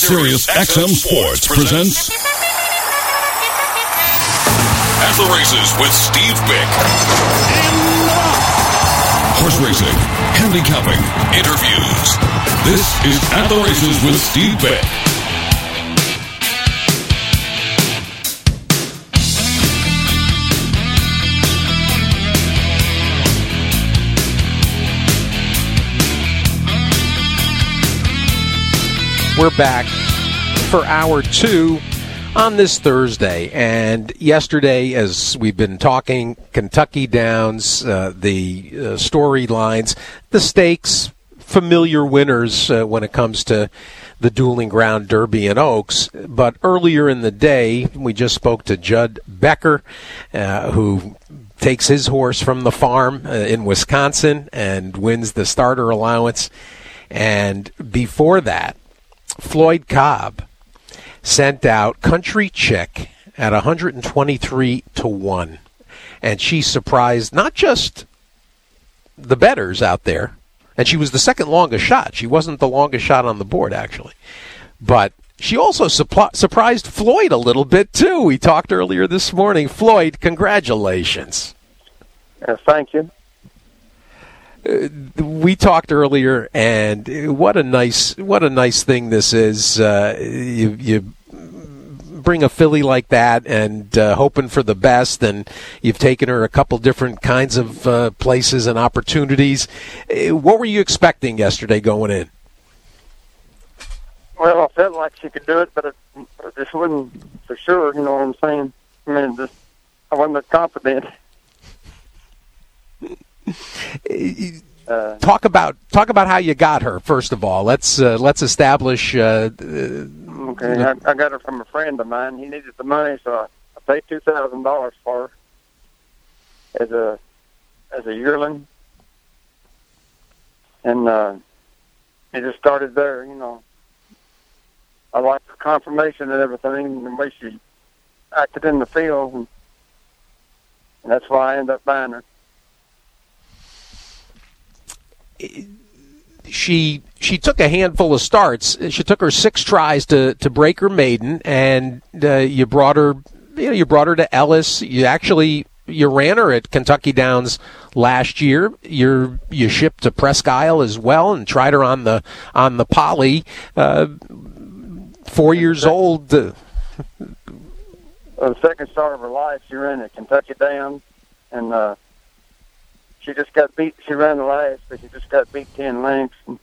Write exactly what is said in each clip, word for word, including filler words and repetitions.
Sirius X M Sports presents At the Races with Steve Bick. Horse racing, handicapping, interviews. This is At the Races with Steve Bick. We're back for hour two on this Thursday. And yesterday, as we've been talking, Kentucky Downs, uh, the uh, storylines, the stakes, familiar winners uh, when it comes to the Dueling Ground Derby and Oaks. But earlier in the day, we just spoke to Judd Becker, uh, who takes his horse from the farm uh, in Wisconsin and wins the starter allowance. And before that, Floyd Cobb sent out Country Chick at one hundred twenty-three to one. And she surprised not just the bettors out there, and she was the second longest shot. She wasn't the longest shot on the board, actually. But she also supl- surprised Floyd a little bit, too. We talked earlier this morning. Floyd, congratulations. Yes, thank you. Uh, we talked earlier, and what a nice, what a nice thing this is. Uh, you, you bring a filly like that, and uh, hoping for the best. And you've taken her a couple different kinds of uh, places and opportunities. Uh, what were you expecting yesterday going in? Well, I felt like she could do it, but it, I just wasn't for sure. You know what I'm saying? I mean, just I wasn't that confident. Uh, talk about talk about how you got her. First of all, let's uh, let's establish. Uh, okay, I, I got her from a friend of mine. He needed the money, so I, I paid two thousand dollars for her as a as a yearling, and uh, it just started there. You know, I liked her confirmation and everything, and the way she acted in the field, and, and that's why I ended up buying her. She she took a handful of starts. She took her six tries to, to break her maiden, and uh, you brought her. You know, you brought her to Ellis. You actually you ran her at Kentucky Downs last year. You you shipped to Presque Isle as well, and tried her on the on the Poly. Uh, four years old. Uh, well, the second start of her life, she ran at Kentucky Downs, and. Uh, She just got beat. She ran the last, but she just got beat ten lengths. And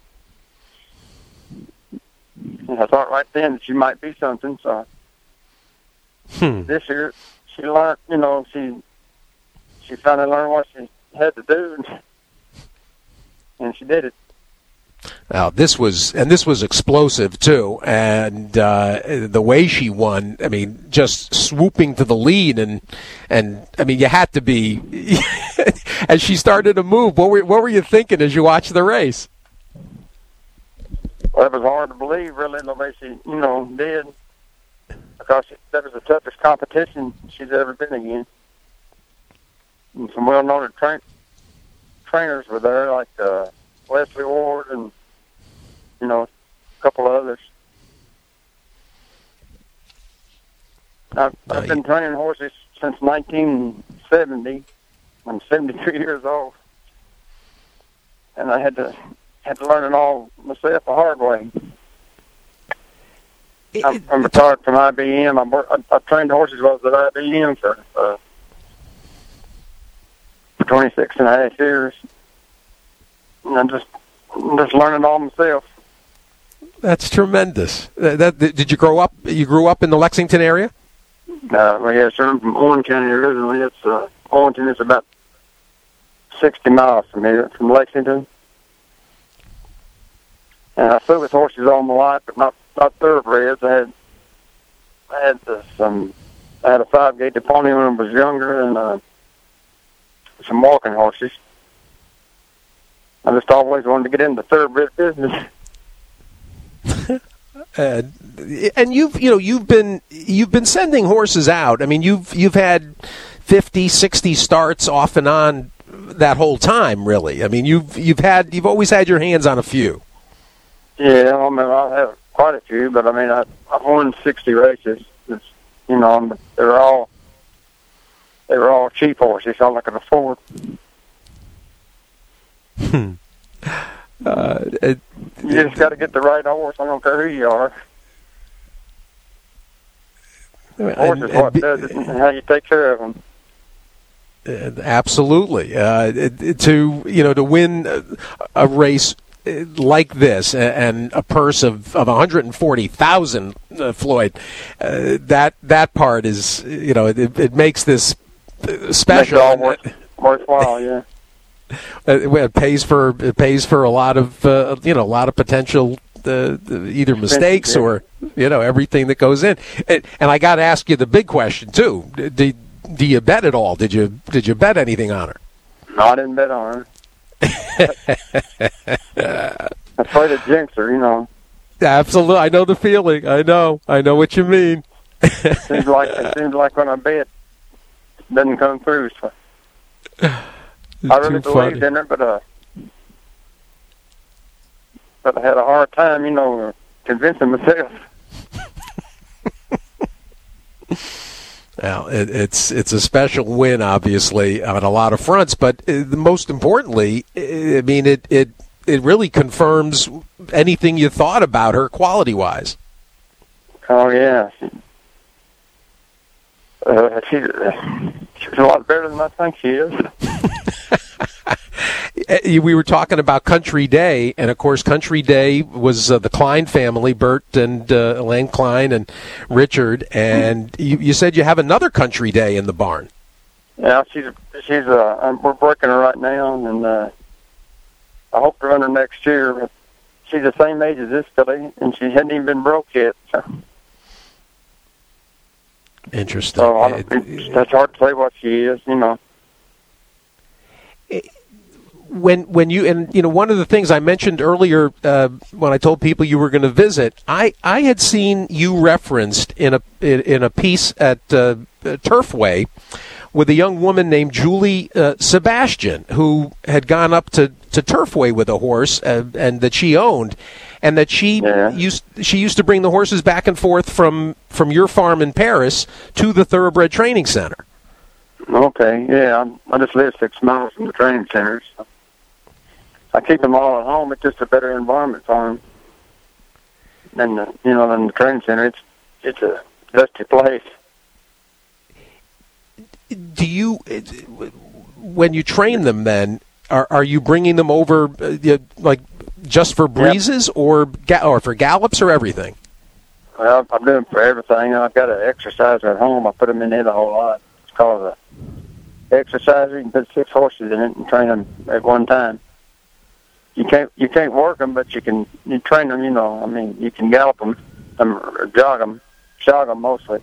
I thought right then that she might be something. So hmm. this year, she learned. You know, she she finally learned what she had to do, and, and she did it. Now this was, and this was explosive too, and uh, the way she won. I mean, just swooping to the lead, and and I mean, you had to be. As she started to move, what were what were you thinking as you watched the race? Well, it was hard to believe, really, the way she, you know, did, because she, that was the toughest competition she's ever been in. And some well-known tra- trainers were there, like uh, Leslie Ward and, you know, a couple of others. I've, I've been training horses since nineteen seventy. I'm seventy-three years old, and I had to had to learn it all myself the hard way. It, I'm, I'm retired from I B M. I, work, I, I trained horses while I was at I B M for uh, for twenty-six and a half years, and I'm just I'm just learning all myself. That's tremendous. That, that, did you grow up? You grew up in the Lexington area? Uh, well, yes, sir. I'm from Owen County originally. It's uh, Owenton is about sixty miles from here, from Lexington. And I flew with horses all my life, but not not thoroughbreds. I had I had uh, some I had a five gate pony when I was younger, and uh, some walking horses. I just always wanted to get into the thoroughbred business. Uh, and you've you know you've been you've been sending horses out. I mean, you've you've had fifty, sixty starts off and on that whole time, really. I mean, you've you've had you've always had your hands on a few. Yeah, I mean, I have quite a few, but I mean, I, I've won sixty races. It's, you know, they were all they were all cheap horses, all I could afford. Hmm. Uh, it, you just got to get the right horse. I don't care who you are. The horse is what does it, and how you take care of them. Uh, absolutely. Uh, it, it, to you know, to win a, a race like this and a purse of, of one hundred forty thousand, uh, Floyd, uh, that that part is, you know, it, it makes this special. Makes it all worth, worthwhile, yeah. It pays for it pays for a lot of uh, you know a lot of potential uh, either mistakes or you know everything that goes in. And, and I got to ask you the big question too. Do, do you bet at all? Did you did you bet anything on her? No, I didn't bet on her. I tried to jinx her, you know. Absolutely, I know the feeling. I know, I know what you mean. seems like it seems like when I bet, it doesn't come through. So. I really believed in her, but uh, but I had a hard time, you know, convincing myself. Well, it, it's it's a special win, obviously, on a lot of fronts. But uh, most importantly, I mean, it it it really confirms anything you thought about her quality-wise. Oh yeah, she, uh, she's she's a lot better than I think she is. We were talking about Country Day, and of course, Country Day was uh, the Klein family, Bert and uh, Elaine Klein and Richard, and you, you said you have another Country Day in the barn. Yeah, she's she's uh, um, we're breaking her right now, and uh, I hope to run her next year. But she's the same age as this filly, and she hadn't even been broke yet. So. Interesting. So I don't, it, that's hard to say what she is, you know. It, When when you and you know one of the things I mentioned earlier uh, when I told people you were going to visit, I, I had seen you referenced in a in, in a piece at uh, Turfway with a young woman named Julie uh, Sebastian, who had gone up to, to Turfway with a horse uh, and that she owned, and that she yeah. used she used to bring the horses back and forth from, from your farm in Paris to the Thoroughbred Training Center. Okay, yeah, I'm, I just live six miles from the training center. So. I keep them all at home. It's just a better environment for them than the, you know, than the training center. It's it's a dusty place. Do you, when you train them, then are are you bringing them over uh, like just for breezes yep. or ga- or for gallops or everything? Well, I'm doing for everything. I've got an exerciser at home. I put them in it a whole lot. It's called a exerciser. You can put six horses in it and train them at one time. You can't you can't work them, but you can you train them. You know, I mean, you can gallop them, um, or jog them, jog them mostly.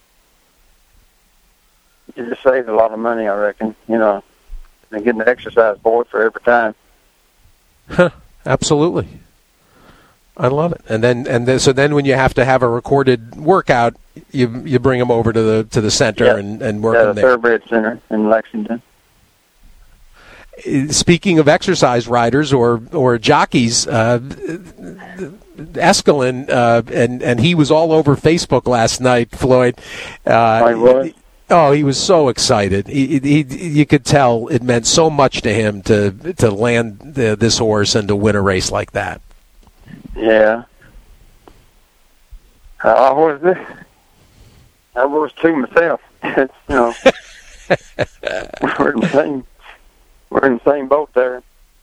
It just saves a lot of money, I reckon. You know, and getting the exercise board for every time. Huh, absolutely, I love it. And then and then, so then when you have to have a recorded workout, you you bring them over to the to the center yeah. and, and work yeah, them the there. Thoroughbred Center in Lexington. Speaking of exercise riders or or jockeys, uh, Escalin, uh, and and he was all over Facebook last night, Floyd. Uh, I was. Oh, he was so excited. He, he, you could tell it meant so much to him to to land the, this horse and to win a race like that. Yeah. I was this. I was too myself. you know, we're in the same. We're in the same boat there.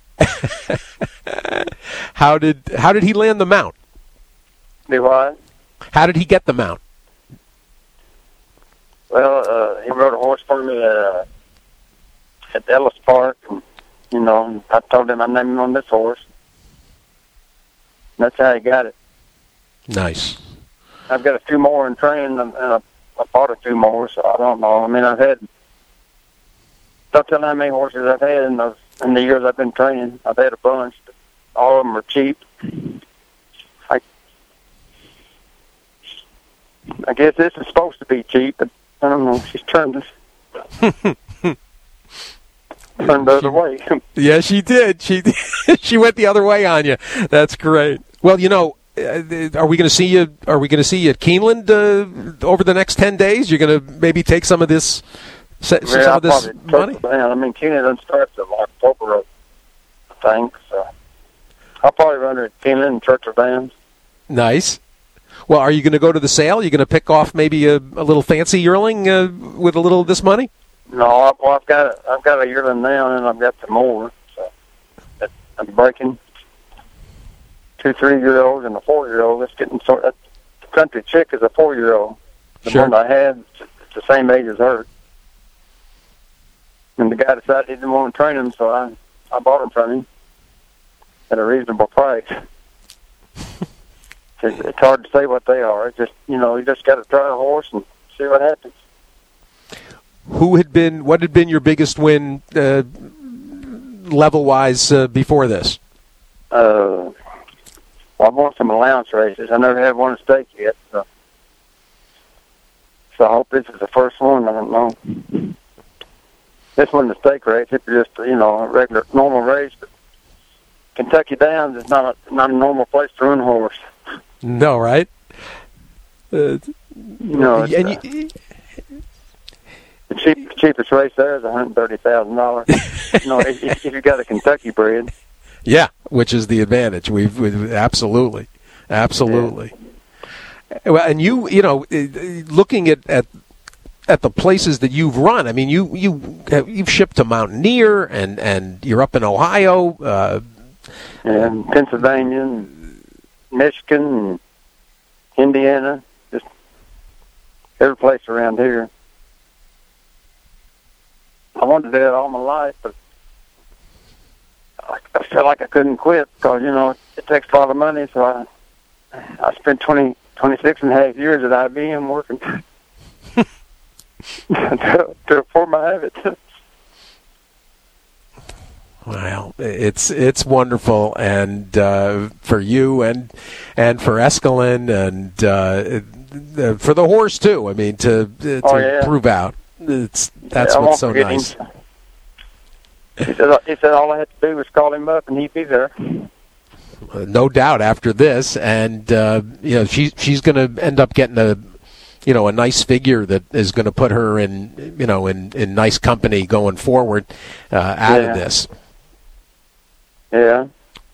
How did how did he land the mount? Do what? How did he get the mount? Well, uh, he rode a horse for me at, uh, at Ellis Park. And, you know, I told him I'd name him on this horse. And that's how he got it. Nice. I've got a few more in training, and I, I bought a few more, so I don't know. I mean, I've had... Don't tell how many horses I've had in the, in the years I've been training. I've had a bunch. But all of them are cheap. I, I guess this is supposed to be cheap, but I don't know. She's turned this. Turned the other way. Yeah, she did. She she went the other way on you. That's great. Well, you know, uh, are we going to see you? Are we going to see you at Keeneland uh, over the next ten days? You're going to maybe take some of this, some yeah, of this money. I mean, Keeneland doesn't start till October, I think. So I'll probably run it at Keeneland and Churchill Downs. Nice. Well, are you going to go to the sale? Are you going to pick off maybe a, a little fancy yearling uh, with a little of this money? No, I, well, I've got a, I've got a yearling now, and I've got some more. So I'm breaking two three-year-olds and a four-year-old. It's getting sort. That country chick is a four-year-old. The Sure. one I had, it's the same age as her. And the guy decided he didn't want to train him, so I I bought him from him at a reasonable price. It's, it's hard to say what they are. It's just, you know, you just got to try a horse and see what happens. Who had been? What had been your biggest win, uh, level-wise, uh, before this? Uh, well, I've won some allowance races. I never had won a stake yet, so so I hope this is the first one. I don't know. This wasn't a stake race. It was just, you know, a regular, normal race. But Kentucky Downs is not a, not a normal place to run a horse. No, right? Uh, You know, it's, and uh, you, the cheap, cheapest race there is one hundred thirty thousand dollars. You know, if, if you got a Kentucky bred. yeah, which is the advantage. We've, we've absolutely, absolutely. Yeah. Well, and you, you know, looking at, at at the places that you've run. I mean, you you you've shipped to Mountaineer, and, and you're up in Ohio, uh, and Pennsylvania, and Michigan, and Indiana, just every place around here. I wanted to do it all my life, but I, I felt like I couldn't quit because, you know, it, it takes a lot of money. So I I spent twenty, twenty-six and a half years at I B M working to, to afford my habit. Well, it's it's wonderful, and uh, for you and and for Escalon, and uh, for the horse too. I mean, to to Oh, yeah. prove out, it's that's Yeah, I what's won't so forget nice. him. He said, he said all I had to do was call him up and he'd be there. Uh, no doubt after this, and uh, you know she she's going to end up getting a you know a nice figure that is going to put her in you know in, in nice company going forward uh, out Yeah. of this. Yeah.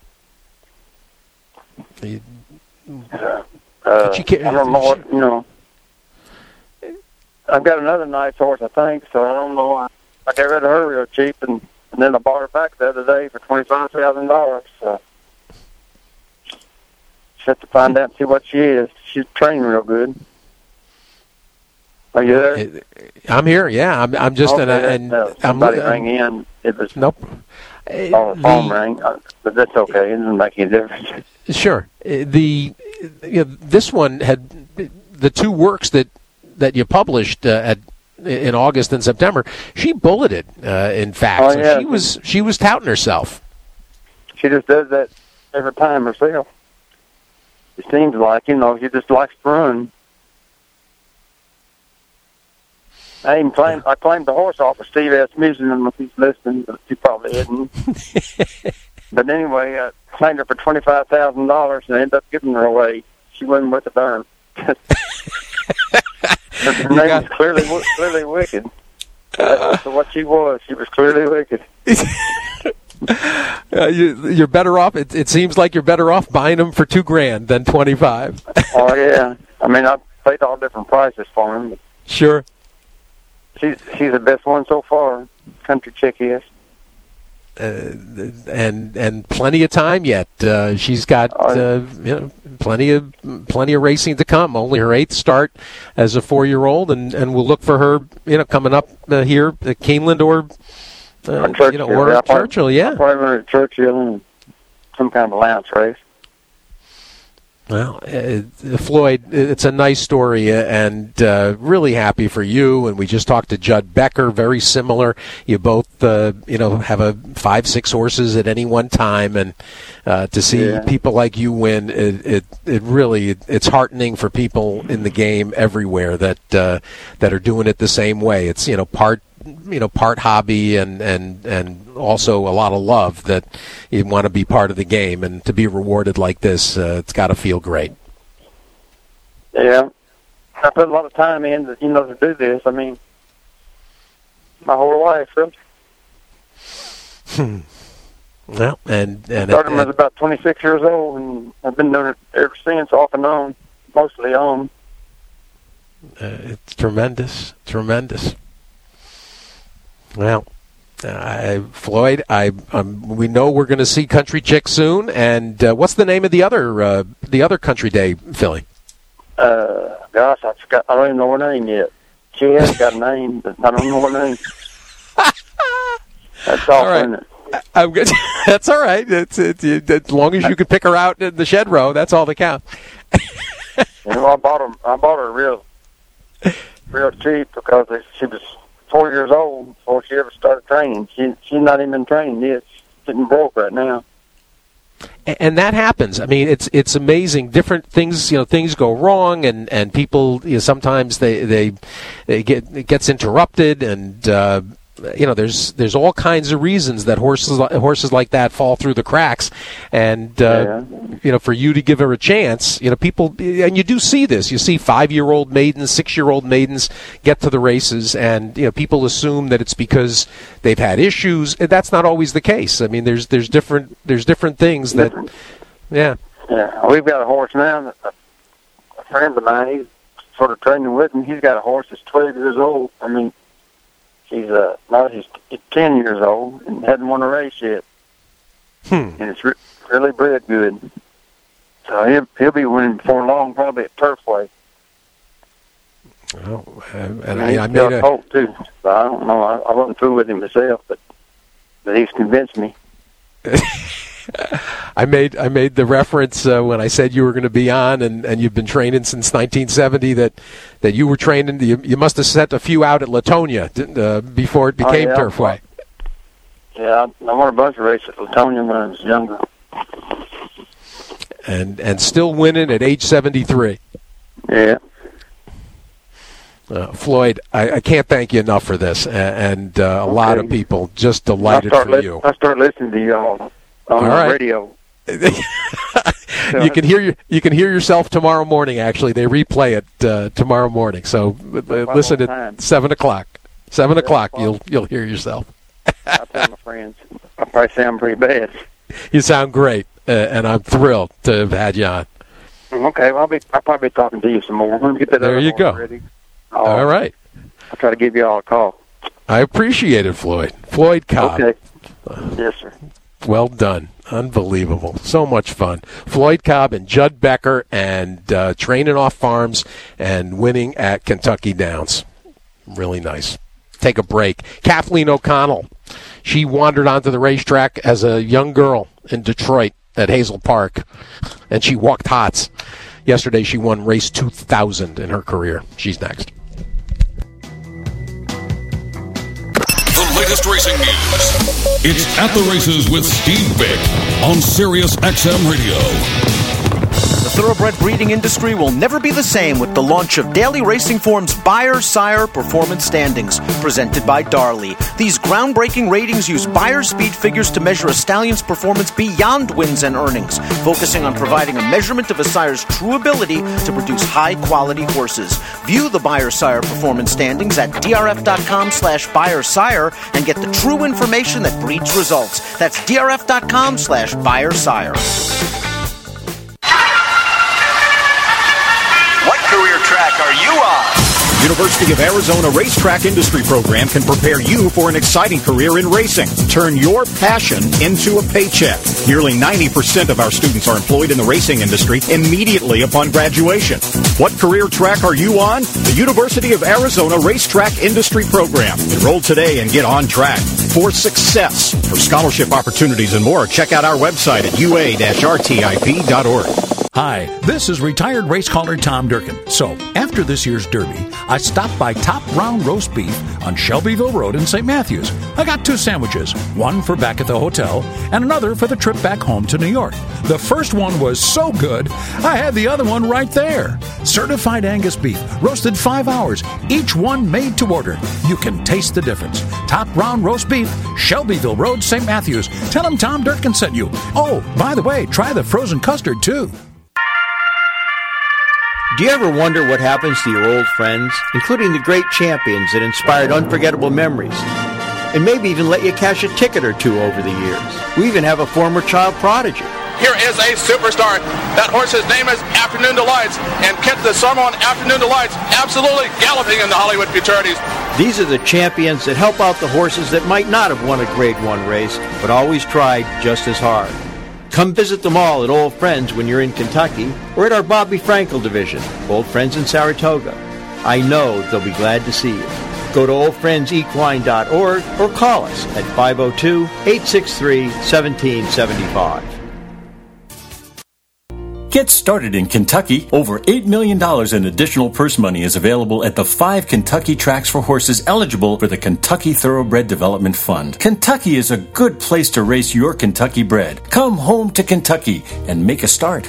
You- Uh, uh, she ca- I don't know what, you know. I've got another nice horse, I think, so I don't know. I, I got rid of her real cheap, and, and then I bought her back the other day for twenty-five thousand dollars. So just have to find out and see what she is. She's training real good. Are you there? I'm here. Yeah, I'm. I'm just okay, in a, that- and no, I'm. somebody I'm- rang in. It was Nope. on the phone ring, uh, but that's okay. It doesn't make any difference. Sure. Uh, The you know, this one had the two works that that you published uh, at in August and September. She bulleted, uh, in fact. Oh, so yeah. she was she was touting herself. She just does that every time herself. It seems like, you know, she just likes to run. I even claimed, I claimed the horse off of Steve Asmussen, if he's listening, but he probably isn't. But anyway, I claimed her for twenty-five thousand dollars and I ended up giving her away. She wasn't worth a darn. Her You name got- was clearly, wi- clearly wicked. That's what she was. She was clearly wicked. Uh, you, you're better off. It, it seems like you're better off buying them for two grand than twenty-five. Oh, yeah. I mean, I paid all different prices for him, but Sure. she's, she's the best one so far. Country chick is. Uh, and and plenty of time yet. Uh, she's got uh, you know plenty of plenty of racing to come. Only her eighth start as a four-year-old, and, and we'll look for her you know coming up uh, here at Keeneland or uh, Churchill, you know or yeah, I'll probably- Churchill. Yeah. I'll probably run at Churchill and some kind of allowance race. Well, uh, Floyd, it's a nice story, uh, and uh, really happy for you. And we just talked to Judd Becker, very similar. You both, uh, you know, have a five, six horses at any one time, and uh, to see Yeah. people like you win, it, it, it really, it's heartening for people in the game everywhere that uh, that are doing it the same way. It's you know part you know, part hobby and, and, and also a lot of love that you want to be part of the game, and to be rewarded like this, uh, it's got to feel great. Yeah. I put a lot of time in, you know, to do this. I mean, my whole life, really. Hmm. Well, and, and I started it, when I was about twenty-six years old, and I've been doing it ever since, off and on, mostly on. Uh, it's tremendous, tremendous. Well, uh, Floyd, I um, we know we're going to see Country Chick soon. And uh, what's the name of the other uh, the other Country Day filly? Uh, gosh, I forgot. I don't even know her name yet. She has got a name, but I don't know her name. That's all, all right. isn't it? I'm good. That's all right. It's, it's, it, as long as you can pick her out in the shed row, that's all that counts. You know, I bought her. I bought her real, real cheap because she was four years old before she ever started training. She she's not even been training yet. She's getting broke right now. And that happens. I mean, it's it's amazing. Different things, you know, things go wrong, and, and people, you know, sometimes they they, they get it gets interrupted, and uh, you know, there's there's all kinds of reasons that horses horses like that fall through the cracks, and uh, yeah. you know, for you to give her a chance, you know, people, and you do see this. You see five-year-old maidens, six-year-old maidens get to the races, and you know, people assume that it's because they've had issues. And that's not always the case. I mean, there's there's different there's different things that, yeah. Yeah, we've got a horse now. A, a friend of mine, he's sort of training with me. He's got a horse that's twelve years old. I mean. He's uh, now he's ten years old and hadn't won a race yet, hmm. and it's re- really bred good. So he'll he'll be winning before long, probably at Turfway. Oh, and, and, and I, he's I made got a hope too. So I don't know. I, I wasn't through with him myself, but but he's convinced me. I made I made the reference uh, when I said you were going to be on, and, and you've been training since nineteen seventy. That that you were training. You, you must have sent a few out at Latonia uh, before it became oh, yeah. Turfway. Yeah, I, I won a bunch of races at Latonia when I was younger. And and still winning at age seventy-three. Yeah. Uh, Floyd, I, I can't thank you enough for this, and, and uh, a okay. lot of people just delighted for li- you. I start listening to you all on all the right. radio. you can hear you, you can hear yourself tomorrow morning. Actually, they replay it uh, tomorrow morning. So uh, listen at seven o'clock. Seven yeah, o'clock, well, you'll you'll hear yourself. I tell my friends, I probably sound pretty bad. You sound great, uh, and I'm thrilled to have had you on. Okay, well, I'll be I'll probably be talking to you some more. Let me get that there you go. Ready. All right. I'll try to give you all a call. I appreciate it, Floyd. Floyd Cobb. Okay. Yes, sir. Well done. Unbelievable. So much fun. Floyd Cobb and Judd Becker, and uh, training off farms and winning at Kentucky Downs. Really nice. Take a break. Kathleen O'Connell. She wandered onto the racetrack as a young girl in Detroit at Hazel Park, and she walked hots. Yesterday she won race two thousand in her career. She's next. The latest racing news. It's At the Races with Steve Bick on Sirius X M Radio. The thoroughbred breeding industry will never be the same with the launch of Daily Racing Form's Beyer Sire Performance Standings, presented by Darley. These groundbreaking ratings use Beyer speed figures to measure a stallion's performance beyond wins and earnings, focusing on providing a measurement of a sire's true ability to produce high-quality horses. View the Beyer Sire Performance Standings at drf.com slash Beyer Sire and get the true information that breeds results. That's drf.com slash Beyer Sire. What career track are you on? University of Arizona Racetrack Industry Program can prepare you for an exciting career in racing. Turn your passion into a paycheck. Nearly ninety percent of our students are employed in the racing industry immediately upon graduation. What career track are you on? The University of Arizona Racetrack Industry Program. Enroll today and get on track for success. For scholarship opportunities and more, check out our website at u a dash r t i p dot org. Hi, this is retired race caller Tom Durkin. So, after this year's Derby, I stopped by Top Brown Roast Beef on Shelbyville Road in Saint Matthews. I got two sandwiches, one for back at the hotel and another for the trip back home to New York. The first one was so good, I had the other one right there. Certified Angus beef, roasted five hours, each one made to order. You can taste the difference. Top round roast beef, Shelbyville Road, Saint Matthews. Tell them Tom Durkin sent you. Oh, by the way, try the frozen custard, too. Do you ever wonder what happens to your old friends, including the great champions that inspired unforgettable memories? And maybe even let you cash a ticket or two over the years. We even have a former child prodigy. Here is a superstar. That horse's name is Afternoon Delights, and Kent the Sormon Afternoon Delights absolutely galloping in the Hollywood Futurities. These are the champions that help out the horses that might not have won a Grade One race, but always tried just as hard. Come visit them all at Old Friends when you're in Kentucky, or at our Bobby Frankel division, Old Friends in Saratoga. I know they'll be glad to see you. Go to old friends equine dot org or call us at five oh two, eight six three, one seven seven five. Get started in Kentucky. Over eight million dollars in additional purse money is available at the five Kentucky tracks for horses eligible for the Kentucky Thoroughbred Development Fund. Kentucky is a good place to race your Kentucky bred. Come home to Kentucky and make a start.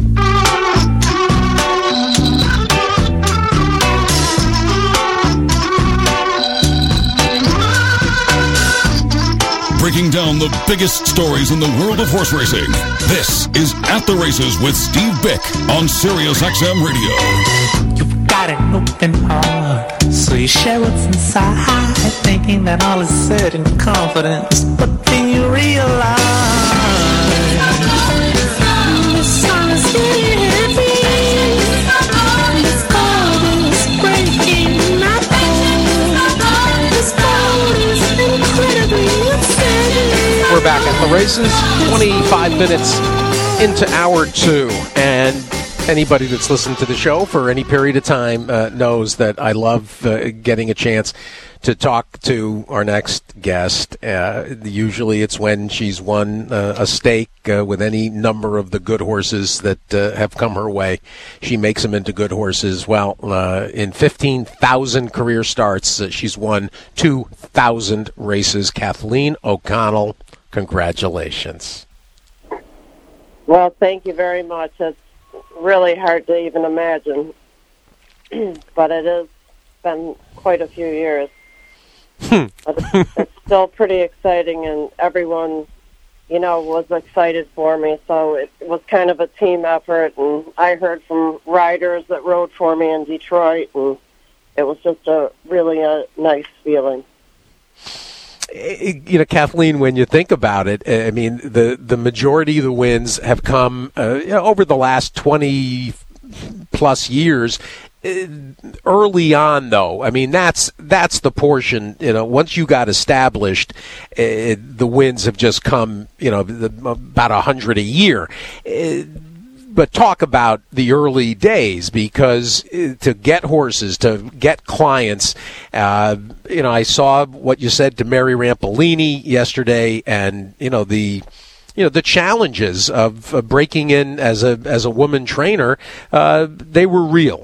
Breaking down the biggest stories in the world of horse racing. This is At the Races with Steve Bick on Sirius X M Radio. You've got an open heart, so you share what's inside, thinking that all is said in confidence, but then you realize the song is really heavy. This cold is breaking my bones. This cold is incredibly upsetting. We're back at the races, twenty-five minutes into hour two, and anybody that's listened to the show for any period of time uh, knows that I love uh, getting a chance to talk to our next guest. Uh, usually it's when she's won uh, a stake uh, with any number of the good horses that uh, have come her way. She makes them into good horses. Well, uh, in fifteen thousand career starts, uh, she's won two thousand races. Kathleen O'Connell, congratulations. Well, thank you very much. It's really hard to even imagine, but it has been quite a few years. But it's, it's still pretty exciting, and everyone, you know, was excited for me, so it was kind of a team effort, and I heard from riders that rode for me in Detroit, and it was just a really a nice feeling. You know, Kathleen, when you think about it, I mean, the, the majority of the wins have come uh, you know, over the last twenty plus years. Early on, though, I mean, that's that's the portion, you know, once you got established, uh, the wins have just come, you know, the, about a hundred a year. Uh, But talk about the early days, because to get horses, to get clients, uh, you know, I saw what you said to Mary Rampolini yesterday, and you know the, you know the challenges of uh, breaking in as a as a woman trainer. Uh, they were real.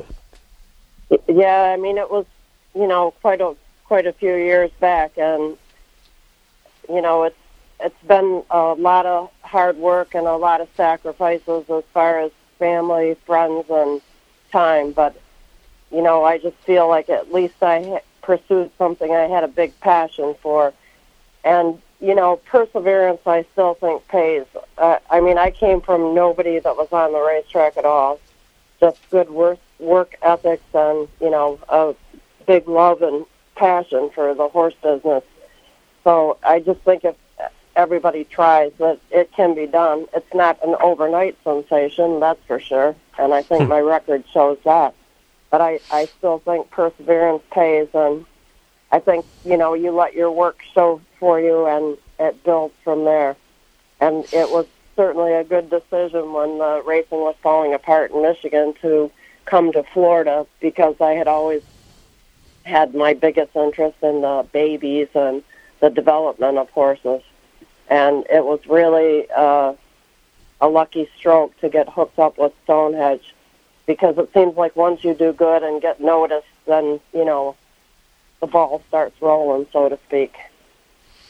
Yeah, I mean, it was, you know, quite a quite a few years back, and you know, it's it's been a lot of hard work and a lot of sacrifices as far as family, friends, and time. But, you know, I just feel like at least I ha- pursued something I had a big passion for. And, you know, perseverance I still think pays. Uh, I mean, I came from nobody that was on the racetrack at all. Just good work, work ethics and, you know, a big love and passion for the horse business. So I just think if everybody tries that it can be done. It's not an overnight sensation, that's for sure, and I think my record shows that. But I, I still think perseverance pays, and I think, you know, you let your work show for you, and it builds from there. And it was certainly a good decision when the racing was falling apart in Michigan to come to Florida, because I had always had my biggest interest in the babies and the development of horses. And it was really uh, a lucky stroke to get hooked up with Stonehenge, because it seems like once you do good and get noticed, then, you know, the ball starts rolling, so to speak.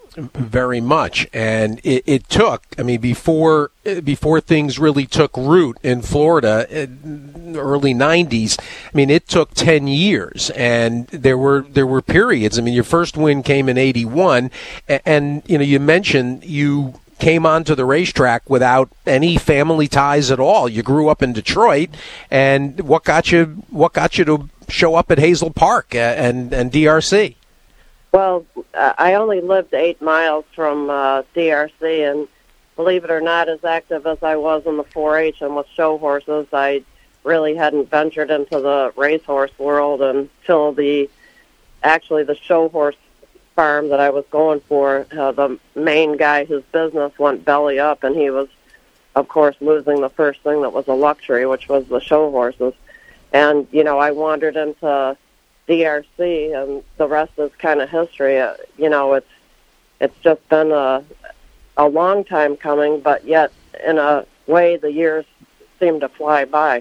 very much, and it, it took. I mean, before before things really took root in Florida, in the early nineties. I mean, it took ten years, and there were there were periods. I mean, your first win came in eighty-one, and, and you know, you mentioned you came onto the racetrack without any family ties at all. You grew up in Detroit, and what got you what got you to show up at Hazel Park and and D R C? Well, uh, I only lived eight miles from uh, D R C, and believe it or not, as active as I was in the four H and with show horses, I really hadn't ventured into the racehorse world until the actually the show horse farm that I was going for. Uh, the main guy, his business went belly up, and he was, of course, losing the first thing that was a luxury, which was the show horses. And, you know, I wandered into D R C, and the rest is kind of history. Uh, you know, it's it's just been a a long time coming, but yet in a way the years seem to fly by.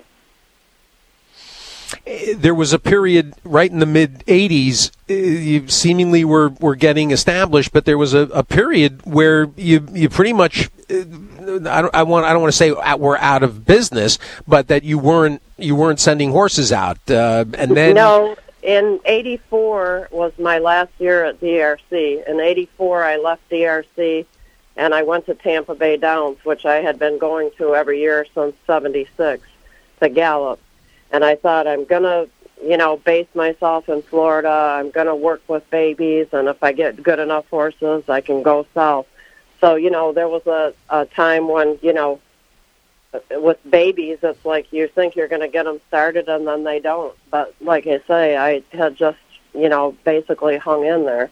There was a period right in the mid eighties. Uh, you seemingly were, were getting established, but there was a, a period where you you pretty much. Uh, I don't. I want. I don't want to say we're out of business, but that you weren't. You weren't sending horses out, uh, and then no. In eighty-four was my last year at D R C. In eighty-four, I left D R C, and I went to Tampa Bay Downs, which I had been going to every year since seventy-six, to gallop. And I thought, I'm going to, you know, base myself in Florida. I'm going to work with babies, and if I get good enough horses, I can go south. So, you know, there was a, a time when, you know, with babies, it's like you think you're going to get them started, and then they don't. But like I say, I had just, you know, basically hung in there.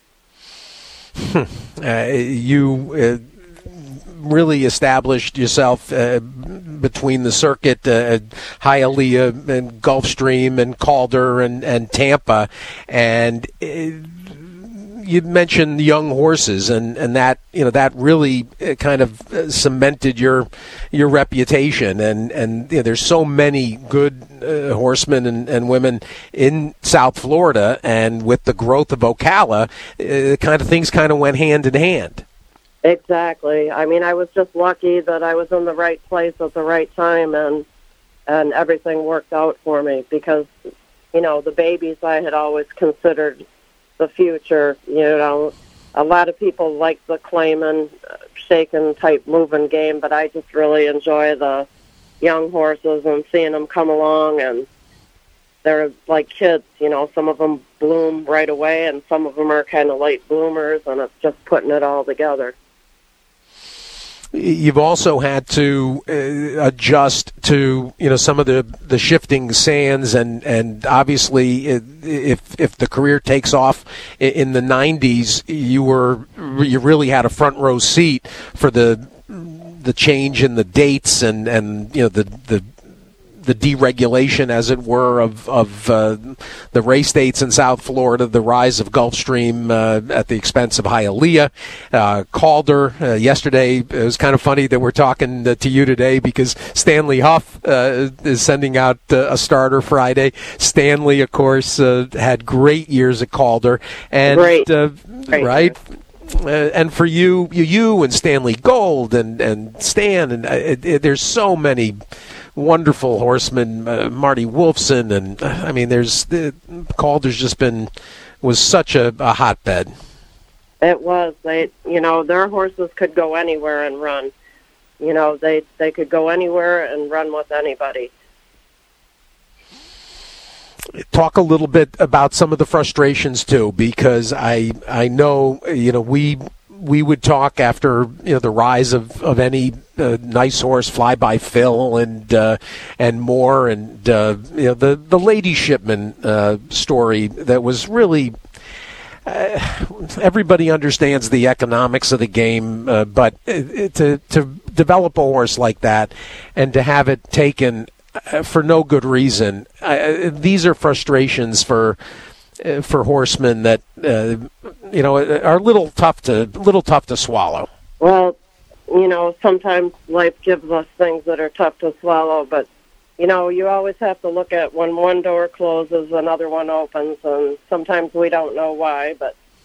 uh, you uh, really established yourself uh, between the circuit, uh, Hialeah and Gulfstream and Calder and, and Tampa, and uh, you mentioned young horses, and, and that you know that really kind of cemented your your reputation. And and you know, there's so many good uh, horsemen and, and women in South Florida, and with the growth of Ocala, uh, kind of things kind of went hand in hand. Exactly. I mean, I was just lucky that I was in the right place at the right time, and and everything worked out for me because you know the babies I had always considered the future. You know, a lot of people like the claiming, shaking type moving game, but I just really enjoy the young horses and seeing them come along, and they're like kids. You know, some of them bloom right away, and some of them are kind of late bloomers, and it's just putting it all together. You've also had to uh, adjust to you know some of the, the shifting sands, and, and obviously if if the career takes off in the nineties, you were you really had a front row seat for the the change in the dates and, and you know the the the deregulation, as it were, of of uh, the race dates in South Florida, the rise of Gulfstream uh, at the expense of Hialeah, uh, Calder. Uh, yesterday, it was kind of funny that we're talking uh, to you today because Stanley Huff uh, is sending out uh, a starter Friday. Stanley, of course, uh, had great years at Calder, and great. Uh, great. right. Uh, and for you, you, you and Stanley Gold and and Stan, and uh, it, it, there's so many wonderful horsemen, uh, Marty Wolfson, and uh, I mean, there's the Calder's just been was such a, a hotbed. It was. They, you know, their horses could go anywhere and run. You know, they they could go anywhere and run with anybody. Talk a little bit about some of the frustrations too, because I I know you know we. We would talk after you know the rise of of any uh, nice horse, Fly by Phil, and uh, and more, and uh, you know the the Lady Shipman uh, story that was really. Uh, everybody understands the economics of the game, uh, but it, to to develop a horse like that and to have it taken uh, for no good reason, uh, these are frustrations for. Uh, for horsemen that uh, you know are a little tough to little tough to swallow. Well, you know, sometimes life gives us things that are tough to swallow, but you know, you always have to look at when one door closes, another one opens, and sometimes we don't know why, but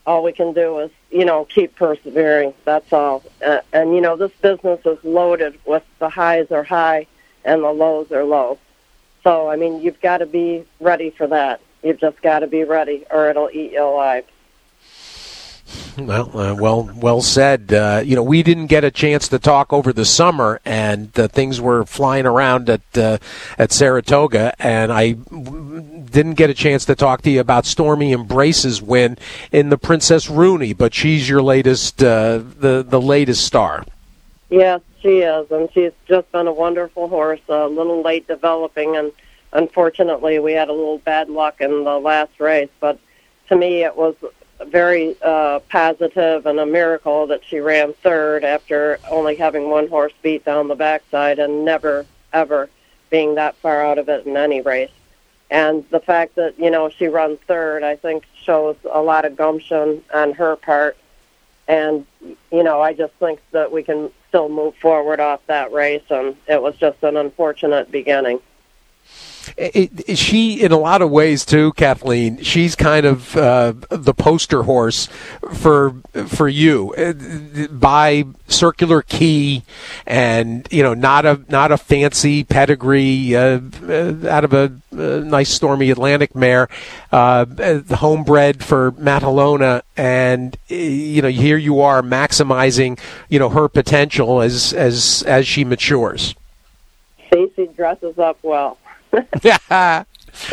all we can do is, you know, keep persevering. That's all. Uh, and, you know, this business is loaded with the highs are high and the lows are low. So, I mean, you've got to be ready for that. You've just got to be ready, or it'll eat you alive. Well, uh, well, well said. Uh, you know, we didn't get a chance to talk over the summer, and uh, things were flying around at uh, at Saratoga, and I didn't get a chance to talk to you about Stormy Embrace's win in the Princess Rooney. But she's your latest, uh, the the latest star. Yes, she is, and she's just been a wonderful horse. A little late developing, and unfortunately, we had a little bad luck in the last race. But to me, it was very uh, positive and a miracle that she ran third after only having one horse beat down the backside and never, ever being that far out of it in any race. And the fact that, you know, she runs third, I think, shows a lot of gumption on her part. And, you know, I just think that we can still move forward off that race, and it was just an unfortunate beginning. It, it, she, in a lot of ways, too, Kathleen, she's kind of uh, the poster horse for for you. Uh, by Circular Key, and you know, not a not a fancy pedigree uh, uh, out of a, a nice Stormy Atlantic mare, uh, homebred for Matalona, and uh, you know, here you are maximizing, you know, her potential as as as she matures. Stacey dresses up well. I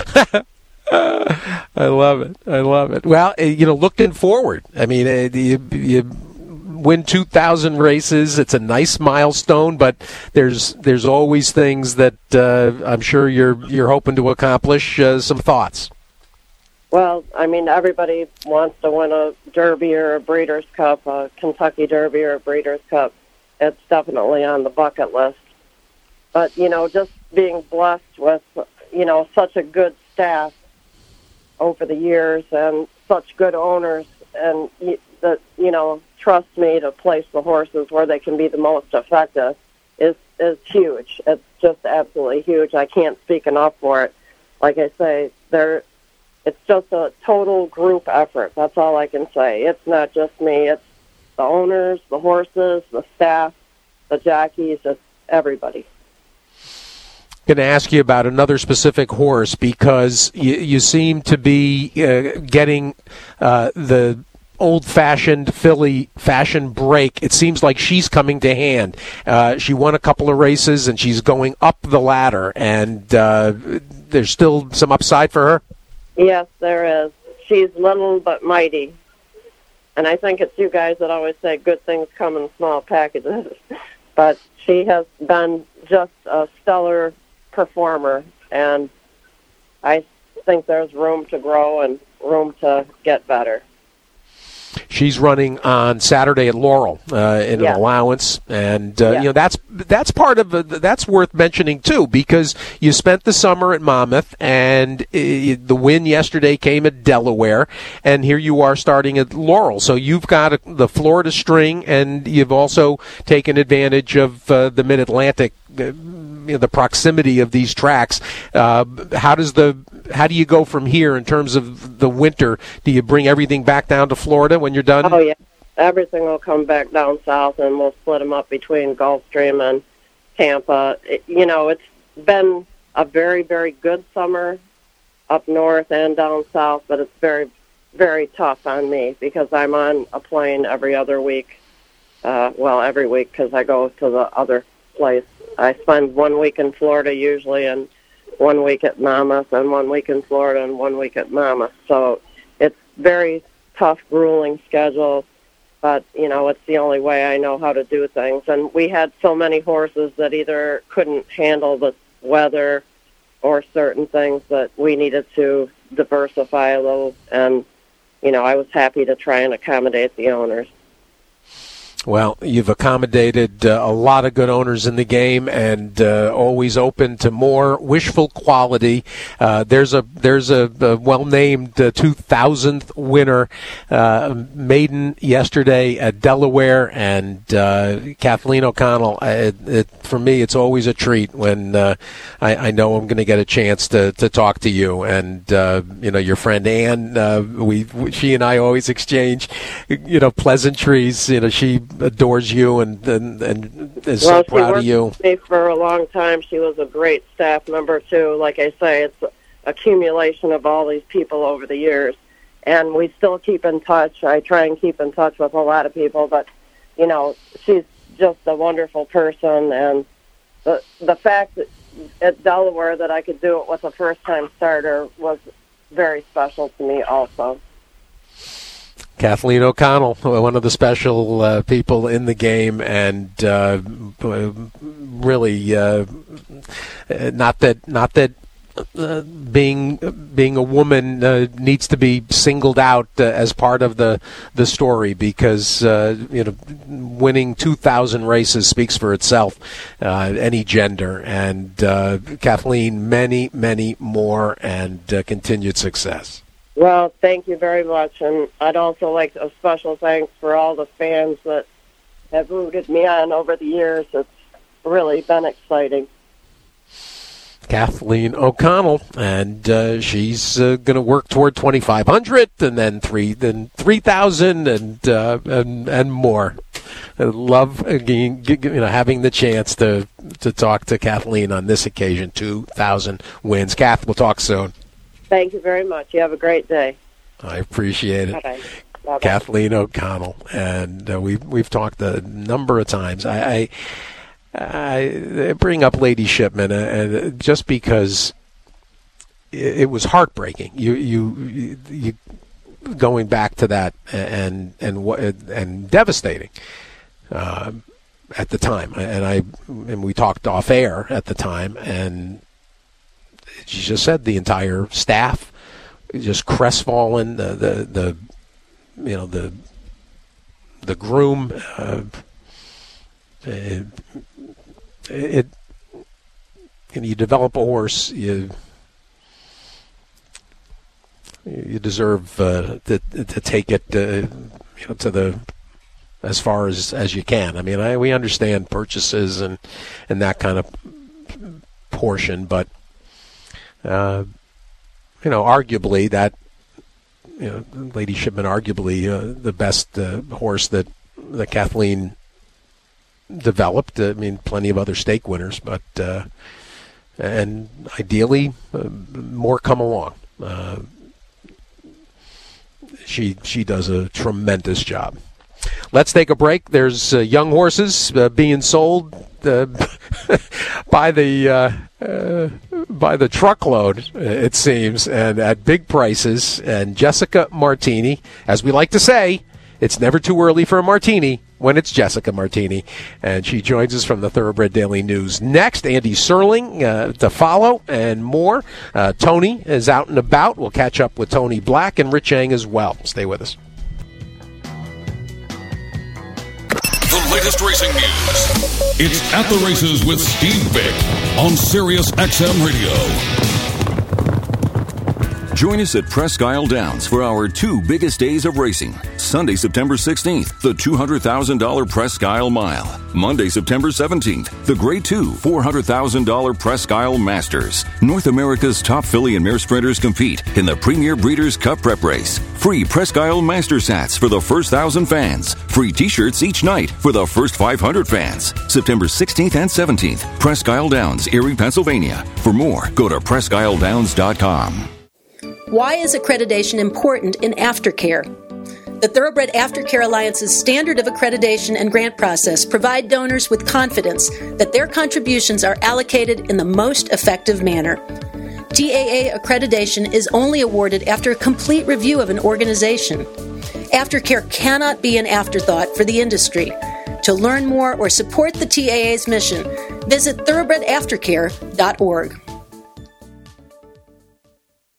love it. I love it. Well, you know, looking forward. I mean, you, you win two thousand races. It's a nice milestone, but there's there's always things that uh, I'm sure you're you're hoping to accomplish. Uh, some thoughts. Well, I mean, everybody wants to win a Derby or a Breeders' Cup, a Kentucky Derby or a Breeders' Cup. It's definitely on the bucket list. But, you know, just being blessed with, you know, such a good staff over the years and such good owners and that, you know, trust me to place the horses where they can be the most effective is, is huge. It's just absolutely huge. I can't speak enough for it. Like I say, there, it's just a total group effort. That's all I can say. It's not just me. It's the owners, the horses, the staff, the jockeys, it's everybody. Going to ask you about another specific horse because you, you seem to be uh, getting uh, the old-fashioned filly fashion break. It seems like she's coming to hand. Uh, she won a couple of races and she's going up the ladder, and uh, there's still some upside for her? Yes, there is. She's little but mighty. And I think it's you guys that always say good things come in small packages. But she has been just a stellar performer, and I think there's room to grow and room to get better. She's running on Saturday at Laurel uh, in yeah. an allowance, and uh, yeah. you know that's that's part of uh, that's worth mentioning too, because you spent the summer at Monmouth, and uh, the win yesterday came at Delaware, and here you are starting at Laurel. So you've got a, the Florida string, and you've also taken advantage of uh, the Mid-Atlantic. Uh, You know, the proximity of these tracks. Uh, how does the how do you go from here in terms of the winter? Do you bring everything back down to Florida when you're done? Oh yeah, everything will come back down south, and we'll split them up between Gulfstream and Tampa. It, you know, it's been a very very good summer up north and down south, but it's very very tough on me because I'm on a plane every other week. Uh, well, every week because I go to the other place. I spend one week in Florida usually, and one week at Monmouth, and one week in Florida, and one week at Monmouth. So it's very tough, grueling schedule, but, you know, it's the only way I know how to do things. And we had so many horses that either couldn't handle the weather or certain things that we needed to diversify a little, and, you know, I was happy to try and accommodate the owners. Well, you've accommodated uh, a lot of good owners in the game, and uh, always open to more wishful quality. Uh, there's a there's a, a well-named uh, two thousandth winner, uh, maiden yesterday at Delaware, and uh, Kathleen O'Connell. It, it, for me, it's always a treat when uh, I, I know I'm going to get a chance to, to talk to you, and uh, you know your friend Ann. Uh, we she and I always exchange, you know, pleasantries. You know, she adores you and and, and is well, so proud of you. She worked with me for a long time. She was a great staff member, too. Like I say, it's an accumulation of all these people over the years. And we still keep in touch. I try and keep in touch with a lot of people, but, you know, she's just a wonderful person. And the the fact that at Delaware that I could do it with a first-time starter was very special to me also. Kathleen O'Connell, one of the special uh, people in the game, and uh, really, uh, not that not that uh, being being a woman uh, needs to be singled out uh, as part of the the story, because uh, you know, winning two thousand races speaks for itself, uh, any gender, and uh, Kathleen, many many more, and uh, continued success. Well, thank you very much, and I'd also like a special thanks for all the fans that have rooted me on over the years. It's really been exciting. Kathleen O'Connell, and uh, she's uh, going to work toward twenty-five hundred, and then three, then three thousand, and uh, and and more. I love again, you know, having the chance to to talk to Kathleen on this occasion. two thousand wins. Kath, we'll talk soon. Thank you very much. You have a great day. I appreciate it. Bye-bye. Bye-bye. Kathleen O'Connell, and uh, we've we've talked a number of times. I I, I bring up Lady Shipman, uh, and just because it, it was heartbreaking. You you you going back to that, and and what and devastating uh, at the time. And I and we talked off air at the time, and she just said the entire staff just crestfallen. The the, the you know the the groom. Uh, it, it you know, you develop a horse, you you deserve uh, to to take it uh, you know, to the as far as as you can. I mean, I we understand purchases and and that kind of portion, but. Uh, you know, arguably that, you know, Lady Shipman, arguably uh, the best uh, horse that that Kathleen developed. I mean, plenty of other stake winners, but uh, and ideally uh, more come along. Uh, she she does a tremendous job. Let's take a break. There's uh, young horses uh, being sold uh, by the uh, uh, by the truckload, it seems, and at big prices. And Jessica Martini, as we like to say, it's never too early for a martini when it's Jessica Martini. And she joins us from the Thoroughbred Daily News. Next, Andy Serling uh, to follow, and more. Uh, Tony is out and about. We'll catch up with Tony Black and Rich Eng as well. Stay with us. The latest racing news. It's At the Races with Steve Vick on Sirius X M Radio. Join us at Presque Isle Downs for our two biggest days of racing. Sunday, September sixteenth, the two hundred thousand dollars Presque Isle Mile. Monday, September seventeenth, the Grade two four hundred thousand dollars Presque Isle Masters. North America's top filly and mare sprinters compete in the Premier Breeders' Cup Prep Race. Free Presque Isle Master Sats for the first one thousand fans. Free t-shirts each night for the first five hundred fans. September sixteenth and seventeenth, Presque Isle Downs, Erie, Pennsylvania. For more, go to presque isle downs dot com. Why is accreditation important in aftercare? The Thoroughbred Aftercare Alliance's standard of accreditation and grant process provide donors with confidence that their contributions are allocated in the most effective manner. T A A accreditation is only awarded after a complete review of an organization. Aftercare cannot be an afterthought for the industry. To learn more or support the T A A's mission, visit thoroughbred aftercare dot org.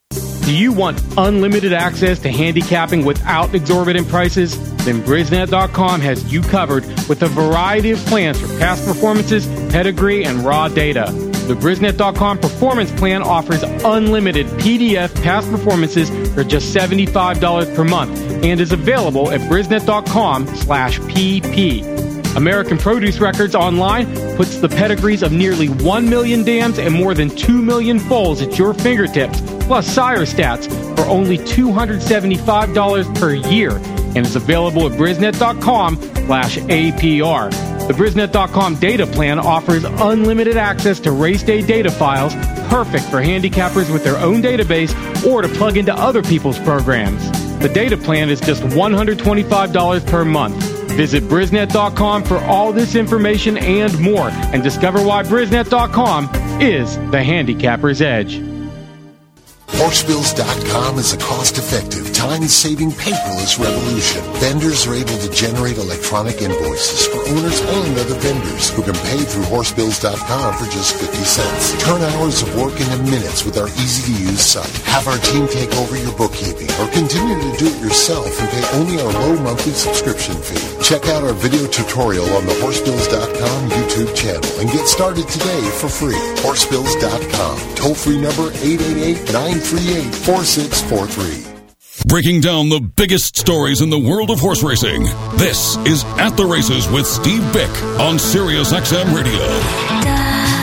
Do you want unlimited access to handicapping without exorbitant prices? Then Brisnet dot com has you covered with a variety of plans for past performances, pedigree, and raw data. The Brisnet dot com Performance Plan offers unlimited P D F past performances for just seventy-five dollars per month and is available at Brisnet dot com slash P P. American Produce Records Online puts the pedigrees of nearly one million dams and more than two million foals at your fingertips, plus sire stats for only two hundred seventy-five dollars per year, and is available at Brisnet dot com slash A P R. The Brisnet dot com data plan offers unlimited access to race day data files, perfect for handicappers with their own database or to plug into other people's programs. The data plan is just one hundred twenty-five dollars per month. Visit Brisnet dot com for all this information and more, and discover why Brisnet dot com is the handicapper's edge. Horse Bills dot com is a cost-effective, time-saving, paperless revolution. Vendors are able to generate electronic invoices for owners and other vendors who can pay through Horse Bills dot com for just fifty cents. Turn hours of work into minutes with our easy-to-use site. Have our team take over your bookkeeping or continue to do it yourself and pay only our low monthly subscription fee. Check out our video tutorial on the Horse Bills dot com YouTube channel and get started today for free. Horse Bills dot com. Toll-free number eight eight eight, nine three eight, four six four three. Breaking down the biggest stories in the world of horse racing. This is At the Races with Steve Bick on Sirius X M Radio.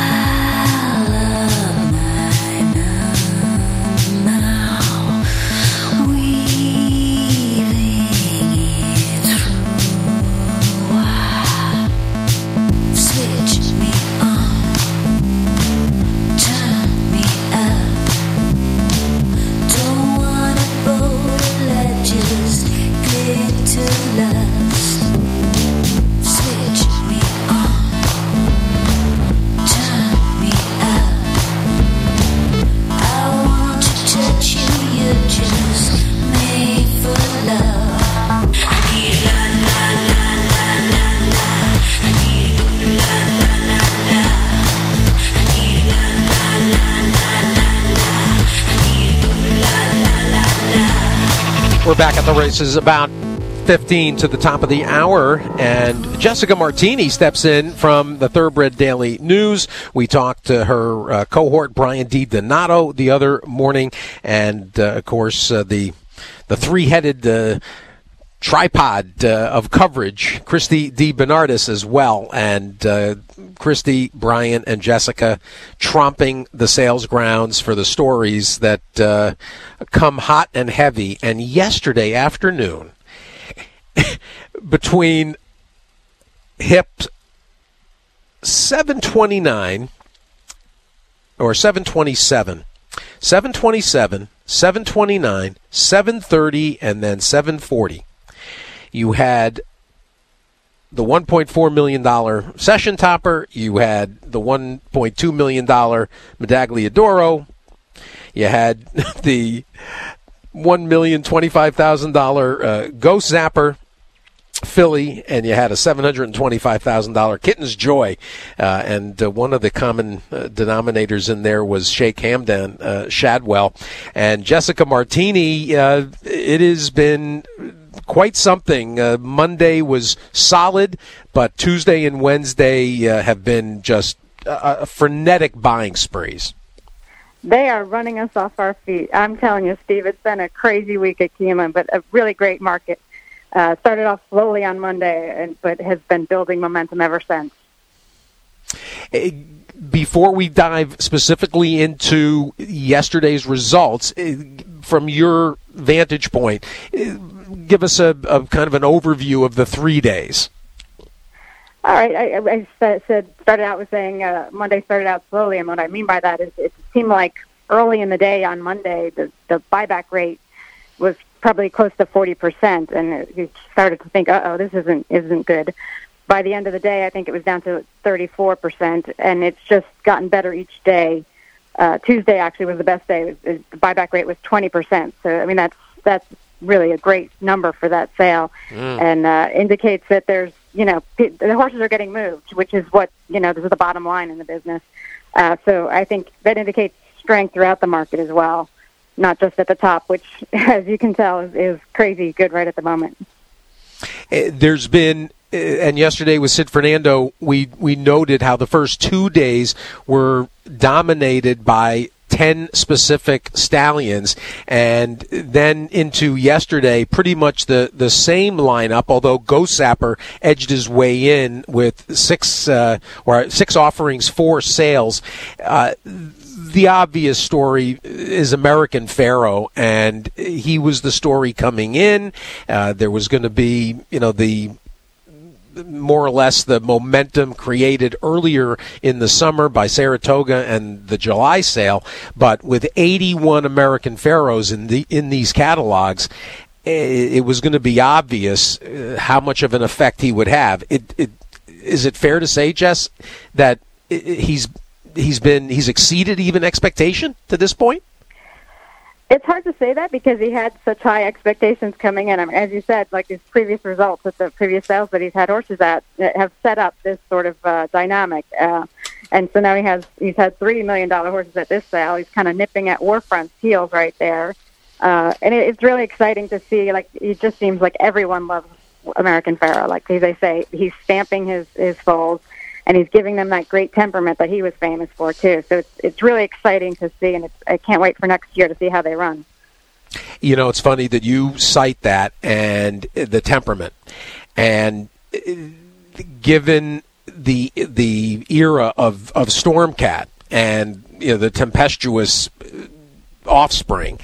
We're back at the races, about fifteen to the top of the hour, and Jessica Martini steps in from the Thoroughbred Daily News. We talked to her uh, cohort, Brian DiDonato, the other morning, and, uh, of course, uh, the the three-headed uh, tripod uh, of coverage, Christy DiBernardis as well, and uh, Christy, Brian, and Jessica tromping the sales grounds for the stories that uh, come hot and heavy. And yesterday afternoon, between hip seven twenty-nine or seven twenty-seven, seven twenty-seven, seven twenty-nine, seven thirty, and then seven forty, you had the one point four million dollars Session Topper, you had the one point two million dollars Medaglia d'Oro, you had the one million twenty-five thousand dollars uh, Ghost Zapper filly, and you had a seven hundred twenty-five thousand dollars Kitten's Joy, uh, and uh, one of the common uh, denominators in there was Sheikh Hamdan uh, Shadwell. And Jessica Martini, uh, it has been quite something. Uh, Monday was solid, but Tuesday and Wednesday uh, have been just uh, frenetic buying sprees. They are running us off our feet. I'm telling you, Steve, it's been a crazy week at Keeneland, but a really great market. Uh, started off slowly on Monday, and, but has been building momentum ever since. Before we dive specifically into yesterday's results, from your vantage point, give us a, a kind of an overview of the three days. All right. I, I said started out with saying uh, Monday started out slowly, and what I mean by that is it seemed like early in the day on Monday, the, the buyback rate was probably close to forty percent, and you started to think, uh-oh, this isn't isn't good. By the end of the day, I think it was down to thirty-four percent, and it's just gotten better each day. Uh, Tuesday actually was the best day. It was, it, the buyback rate was twenty percent. So, I mean, that's that's really a great number for that sale, mm. and uh, indicates that there's, you know, p- the horses are getting moved, which is what, you know, this is the bottom line in the business. Uh, so I think that indicates strength throughout the market as well. not just at the top, which, as you can tell, is, is crazy good right at the moment. There's been, and yesterday with Sid Fernando, we, we noted how the first two days were dominated by ten specific stallions, and then into yesterday, pretty much the, the same lineup, although Ghost Sapper edged his way in with six uh, or six offerings, four sales. Uh, the obvious story is American Pharoah, and he was the story coming in. Uh, there was going to be, you know, the more or less the momentum created earlier in the summer by Saratoga and the July sale, but with eighty-one American Pharoahs in the in these catalogs, it was going to be obvious how much of an effect he would have. It, it, is it fair to say, Jess, that he's he's been he's exceeded even expectation to this point? It's hard to say that because he had such high expectations coming in. I mean, as you said, like his previous results at the previous sales that he's had horses at have set up this sort of uh, dynamic. Uh, and so now he has he's had three million dollar horses at this sale. He's kind of nipping at Warfront's heels right there. Uh, and it, it's really exciting to see. Like, it just seems like everyone loves American Pharoah. Like as they say, he's stamping his, his foals, and he's giving them that great temperament that he was famous for, too. So it's it's really exciting to see, and it's, I can't wait for next year to see how they run. You know, it's funny that you cite that and the temperament. And given the the era of, of Stormcat and, you know, the tempestuous offspring,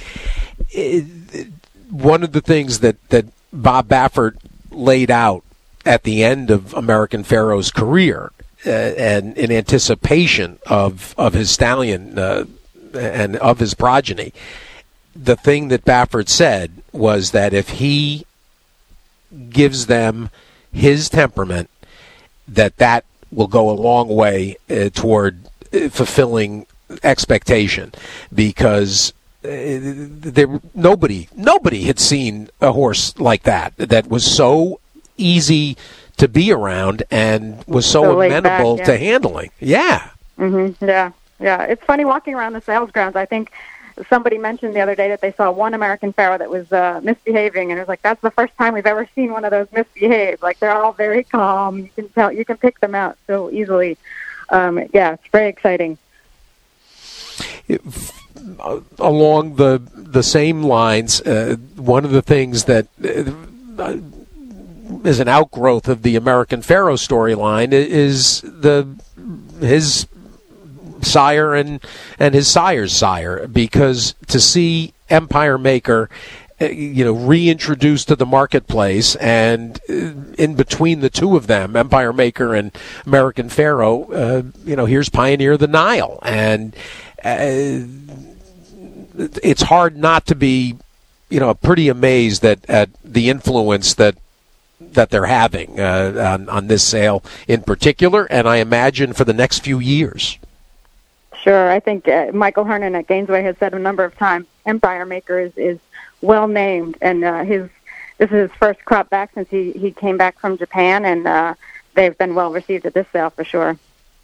one of the things that, that Bob Baffert laid out at the end of American Pharoah's career, Uh, and in anticipation of of his stallion uh, and of his progeny, the thing that Baffert said was that if he gives them his temperament, that that will go a long way uh, toward uh, fulfilling expectation, because uh, there nobody nobody had seen a horse like that that was so easy to be around and was so, so amenable back, yeah. to handling. Yeah. Mm-hmm. Yeah. Yeah. It's funny walking around the sales grounds. I think somebody mentioned the other day that they saw one American Pharoah that was uh, misbehaving, and it was like, that's the first time we've ever seen one of those misbehave. Like, they're all very calm. You can tell, you can pick them out so easily. Um, yeah, it's very exciting. It, along the the same lines, uh, one of the things that uh, is an outgrowth of the American Pharoah storyline is the his sire and and his sire's sire, because to see Empire Maker, you know, reintroduced to the marketplace, and in between the two of them, Empire Maker and American Pharoah, uh, you know, here's Pioneer of the Nile, and uh, it's hard not to be, you know, pretty amazed at, at the influence that that they're having uh, on, on this sale in particular, and I imagine for the next few years. Sure. I think uh, Michael Hernan at Gainesway has said a number of times, Empire Maker is, is well named, and uh, his this is his first crop back since he, he came back from Japan, and uh, they've been well received at this sale for sure.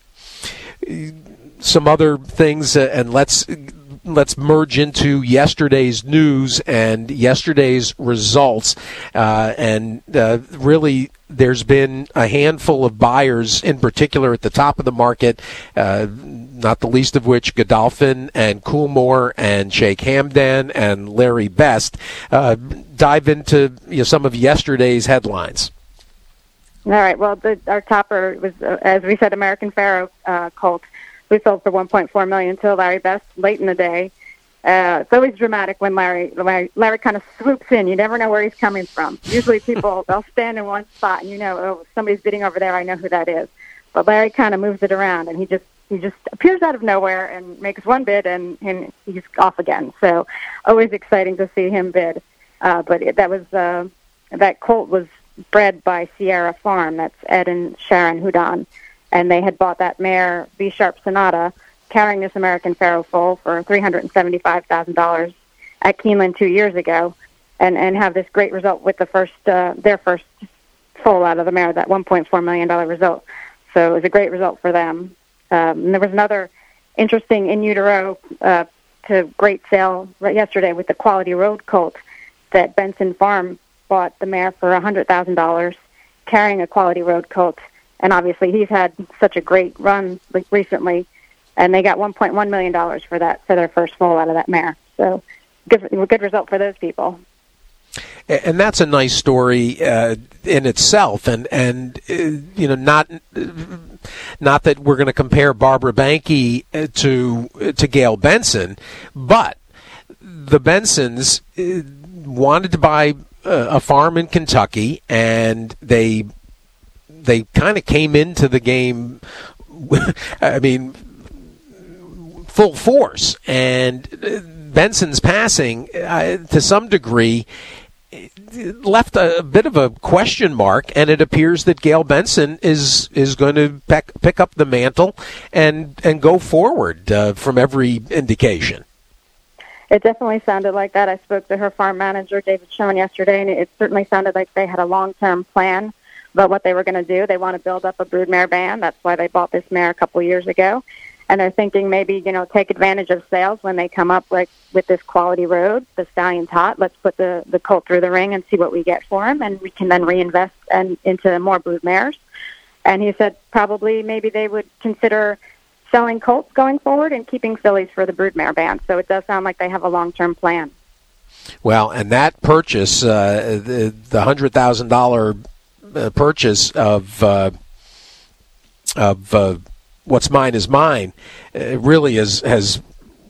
Some other things, uh, and let's let's merge into yesterday's news and yesterday's results. Uh, and uh, really, there's been a handful of buyers, in particular at the top of the market, uh, not the least of which Godolphin and Coolmore and Sheikh Hamdan and Larry Best. Uh, dive into, you know, some of yesterday's headlines. All right. Well, the, our topper was, uh, as we said, American Pharoah uh, Colt. We sold for one point four million dollars to Larry Best late in the day. Uh, it's always dramatic when Larry Larry, Larry kind of swoops in. You never know where he's coming from. Usually people, they'll stand in one spot and you know, oh, somebody's bidding over there, I know who that is. But Larry kind of moves it around, and he just he just appears out of nowhere and makes one bid, and, and he's off again. So always exciting to see him bid. Uh, but it, that was uh, that colt was bred by Sierra Farm. That's Ed and Sharon Houdon. And they had bought that mare, B Sharp Sonata, carrying this American Pharoah foal for three hundred seventy-five thousand dollars at Keeneland two years ago, and, and have this great result with the first uh, their first foal out of the mare, that one point four million dollars result. So it was a great result for them. Um, and there was another interesting in utero uh, to great sale right yesterday with the Quality Road colt that Benson Farm bought the mare for one hundred thousand dollars, carrying a Quality Road colt. And obviously he's had such a great run like recently, and they got one point one million dollars for that, for their first foal out of that mare. So good, good result for those people. And that's a nice story uh, in itself, and and uh, you know, not not that we're going to compare Barbara Banke to to Gail Benson, but the Bensons uh, wanted to buy uh, a farm in Kentucky, and they they kind of came into the game. I mean, full force, and Benson's passing uh, to some degree left a, a bit of a question mark, and it appears that Gail Benson is is going to pick, pick up the mantle and and go forward uh, from every indication. It definitely sounded like that. I spoke to her farm manager, David Schoen, yesterday, and it certainly sounded like they had a long-term plan about what they were going to do. They want to build up a broodmare band. That's why they bought this mare a couple years ago. And they're thinking maybe, you know, take advantage of sales when they come up like with this Quality Road. The stallion's hot. Let's put the, the colt through the ring and see what we get for him, and we can then reinvest and into more brood mares. And he said probably maybe they would consider selling colts going forward and keeping fillies for the broodmare band. So it does sound like they have a long-term plan. Well, and that purchase, uh, the, the one hundred thousand dollars uh, purchase of uh, of uh, What's Mine is Mine, uh, really is, has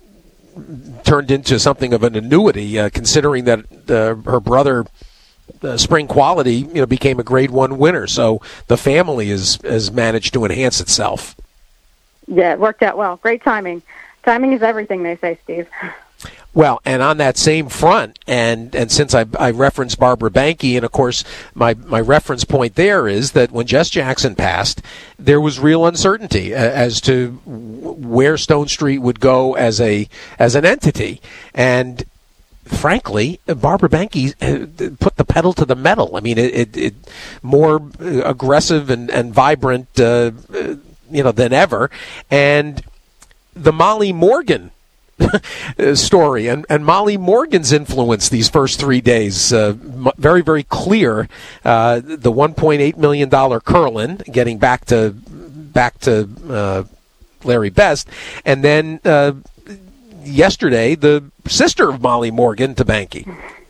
turned into something of an annuity, uh, considering that uh, her brother, uh, Spring Quality, you know, became a Grade One winner. So the family is, has managed to enhance itself. Yeah, it worked out well. Great timing. Timing is everything, they say, Steve. Well, and on that same front, and, and since I, I referenced Barbara Banke, and of course my, my reference point there is that when Jess Jackson passed, there was real uncertainty as to where Stone Street would go as a as an entity, and frankly, Barbara Banke put the pedal to the metal. I mean, it, it, it more aggressive and and vibrant, uh, you know, than ever, and the Molly Morgan story and, and Molly Morgan's influence these first three days, uh, m- very, very clear. Uh, the one point eight million dollars Curlin, getting back to back to uh, Larry Best, and then uh, yesterday the sister of Molly Morgan to Banke.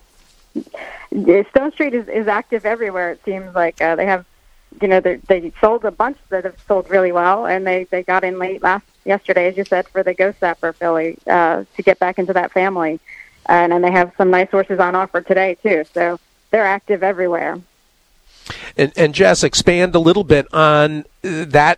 Stone Street is, is active everywhere. It seems like uh, they have, you know, they sold a bunch that have sold really well, and they, they got in late last yesterday, as you said, for the Ghost Zapper filly uh, to get back into that family. And then they have some nice horses on offer today, too. So they're active everywhere. And, and Jess, expand a little bit on that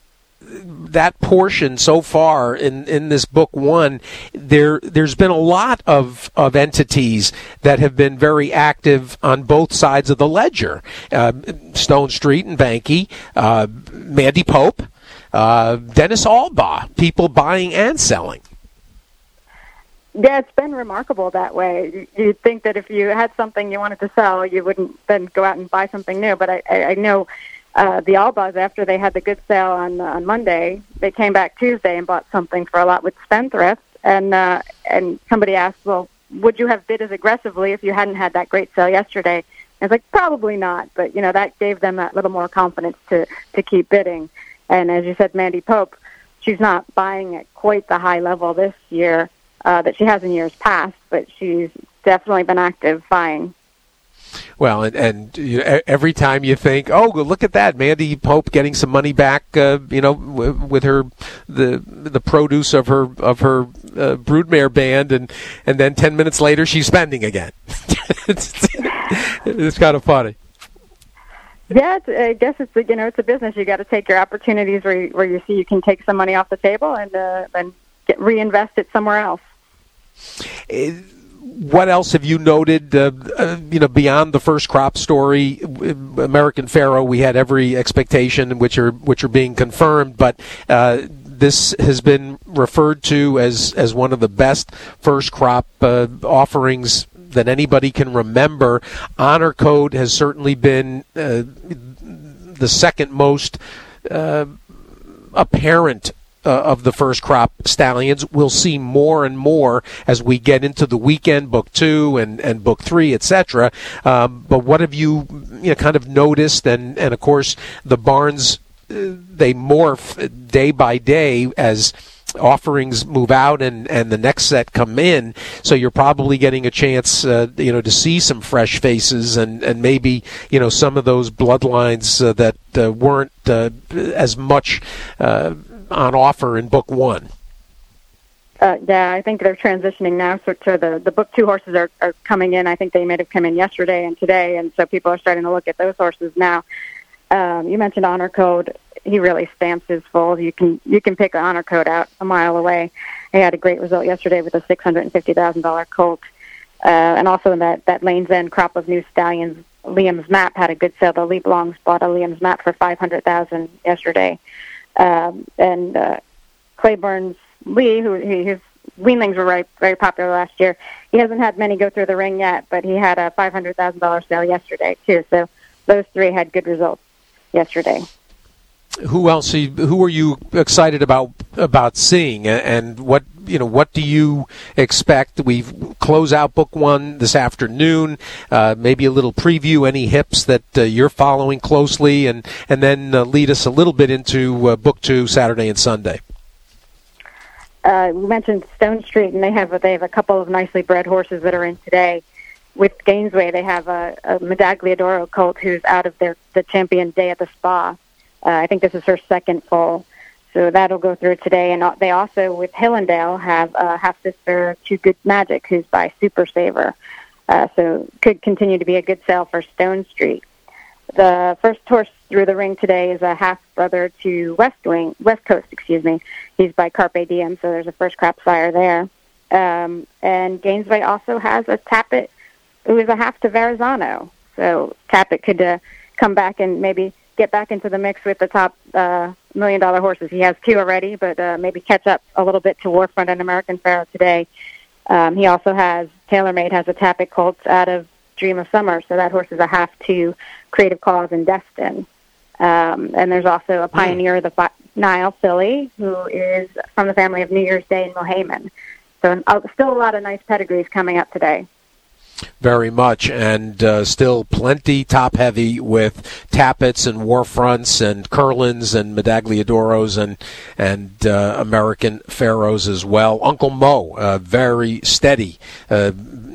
that portion so far in, in this book one. There, there's been a lot of, of entities that have been very active on both sides of the ledger. Uh, Stone Street and Banke, uh, Mandy Pope, uh, Dennis Albaugh, people buying and selling. Yeah, it's been remarkable that way. You'd think that if you had something you wanted to sell, you wouldn't then go out and buy something new. But I, I, I know uh, the Albaughs, after they had the good sale on on Monday, they came back Tuesday and bought something for a lot with Spendthrift. And uh, and somebody asked, well, would you have bid as aggressively if you hadn't had that great sale yesterday? And I was like, probably not. But, you know, that gave them that little more confidence to, to keep bidding. And as you said, Mandy Pope, she's not buying at quite the high level this year uh, that she has in years past, but she's definitely been active buying. Well, and, and you know, every time you think, oh, look at that, Mandy Pope getting some money back, uh, you know, w- with her the the produce of her of her uh, broodmare band, and, and then ten minutes later she's spending again. it's, it's kind of funny. Yeah, it's, I guess it's a, you know it's a business. You got to take your opportunities where you, where you see you can take some money off the table and uh, then get, reinvest it somewhere else. Uh, What else have you noted, uh, uh, you know, beyond the first crop story? American Pharoah, we had every expectation, which are which are being confirmed, but uh, this has been referred to as, as one of the best first crop uh, offerings that anybody can remember. Honor Code has certainly been uh, the second most uh, apparent uh, of the first crop stallions. We'll see more and more as we get into the weekend, book two and, and book three, et cetera. Um, but what have you, you know, kind of noticed? And, and of course, the barns, uh, they morph day by day as offerings move out and, and the next set come in, so you're probably getting a chance, uh, you know, to see some fresh faces and, and maybe, you know, some of those bloodlines uh, that uh, weren't uh, as much uh, on offer in book one. Uh, yeah, I think they're transitioning now. So to the the book two horses are, are coming in. I think they may have come in yesterday and today, and so people are starting to look at those horses now. Um, you mentioned Honor Code. He really stamps his foals. You can you can pick Honor Code out a mile away. He had a great result yesterday with a six hundred and fifty thousand dollar colt, uh, and also in that that Lane's End crop of new stallions, Liam's Map had a good sale. The Leap Longs bought a Liam's Map for five hundred thousand yesterday, um, and uh, Claiborne's Lee, who he, his weanlings were very very popular last year. He hasn't had many go through the ring yet, but he had a five hundred thousand dollar sale yesterday too. So those three had good results yesterday. Who else? Who are you excited about about seeing, and what you know? What do you expect? We close out book one this afternoon. Uh, maybe a little preview. Any hips that uh, you're following closely, and and then uh, lead us a little bit into uh, book two Saturday and Sunday. Uh, we mentioned Stone Street, and they have a, they have a couple of nicely bred horses that are in today. With Gainesway, they have a, a Medagliadoro colt who's out of their the champion day at the Spa. Uh, I think this is her second foal, so that'll go through today. And they also, with Hillendale, have a half-sister Too Good Magic, who's by Super Saver. Uh, so could continue to be a good sale for Stone Street. The first horse through the ring today is a half-brother to West Wing, West Coast, excuse me. He's by Carpe Diem, so there's a first crop sire there. Um, and Gainesway also has a Tappet, who is a half to Verrazano. So Tappet could uh, come back and maybe get back into the mix with the top uh, million-dollar horses. He has two already, but uh, maybe catch up a little bit to Warfront and American Pharoah today. Um, he also has, TaylorMade has a Tappet colt out of Dream of Summer, so that horse is a half to Creative Cause and Destin. Um, and there's also a Pioneer of the Fi- Nile filly, who is from the family of New Year's Day and Mohaman. So uh, still a lot of nice pedigrees coming up today. Very much, and uh, still plenty top-heavy with Tappets and Warfronts and Curlins and Medagliadoros and and uh, American Pharaohs as well. Uncle Mo, uh, very steady uh,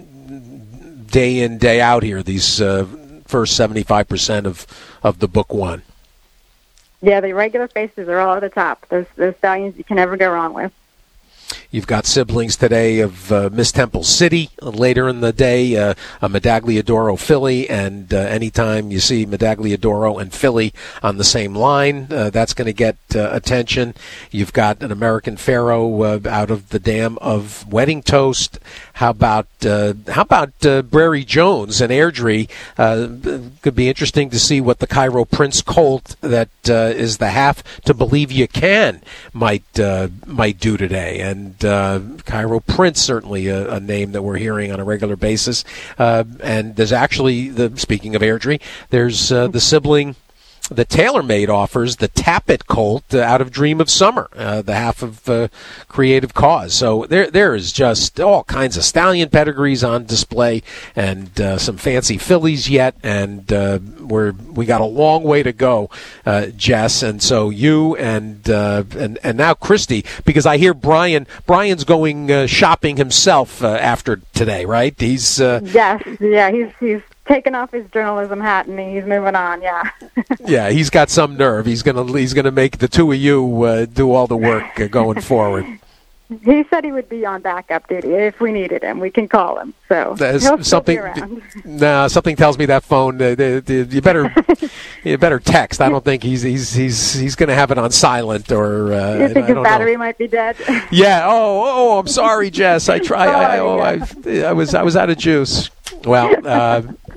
day in, day out here, these uh, first seventy-five percent of, of the book one. Yeah, the regular faces are all at the top. Those, those stallions you can never go wrong with. You've got siblings today of uh, Miss Temple City. Later in the day, uh, a Medagliadoro filly, and uh, anytime you see Medagliadoro and filly on the same line, uh, that's going to get uh, attention. You've got an American Pharaoh uh, out of the dam of Wedding Toast. How about uh, how about uh, Brary Jones and Airdrie? Uh, could be interesting to see what the Cairo Prince colt that uh, is the half to Believe You Can might uh, might do today. And uh, Cairo Prince, certainly a, a name that we're hearing on a regular basis. Uh, and there's actually, the speaking of Airdrie, there's uh, the sibling that TaylorMade offers, the Tappet colt uh, out of Dream of Summer, uh, the half of uh, Creative Cause. So there, there is just all kinds of stallion pedigrees on display, and uh, some fancy fillies yet, and uh, we're we got a long way to go, uh, Jess. And so you and uh, and and now Christy, because I hear Brian Brian's going uh, shopping himself uh, after today, right? He's uh, yes, yeah, he's he's. taking off his journalism hat and he's moving on. Yeah. Yeah, he's got some nerve. He's gonna he's gonna make the two of you uh, do all the work uh, going forward. He said he would be on backup duty if we needed him. We can call him. So he'll something. Nah, something tells me that phone. Uh, the, the, you better you better text. I don't think he's he's he's he's going to have it on silent or. Uh, you think I, I his battery know. might be dead? Yeah. Oh, oh, I'm sorry, Jess. I try. I, oh, I, I was I was out of juice. Well, uh,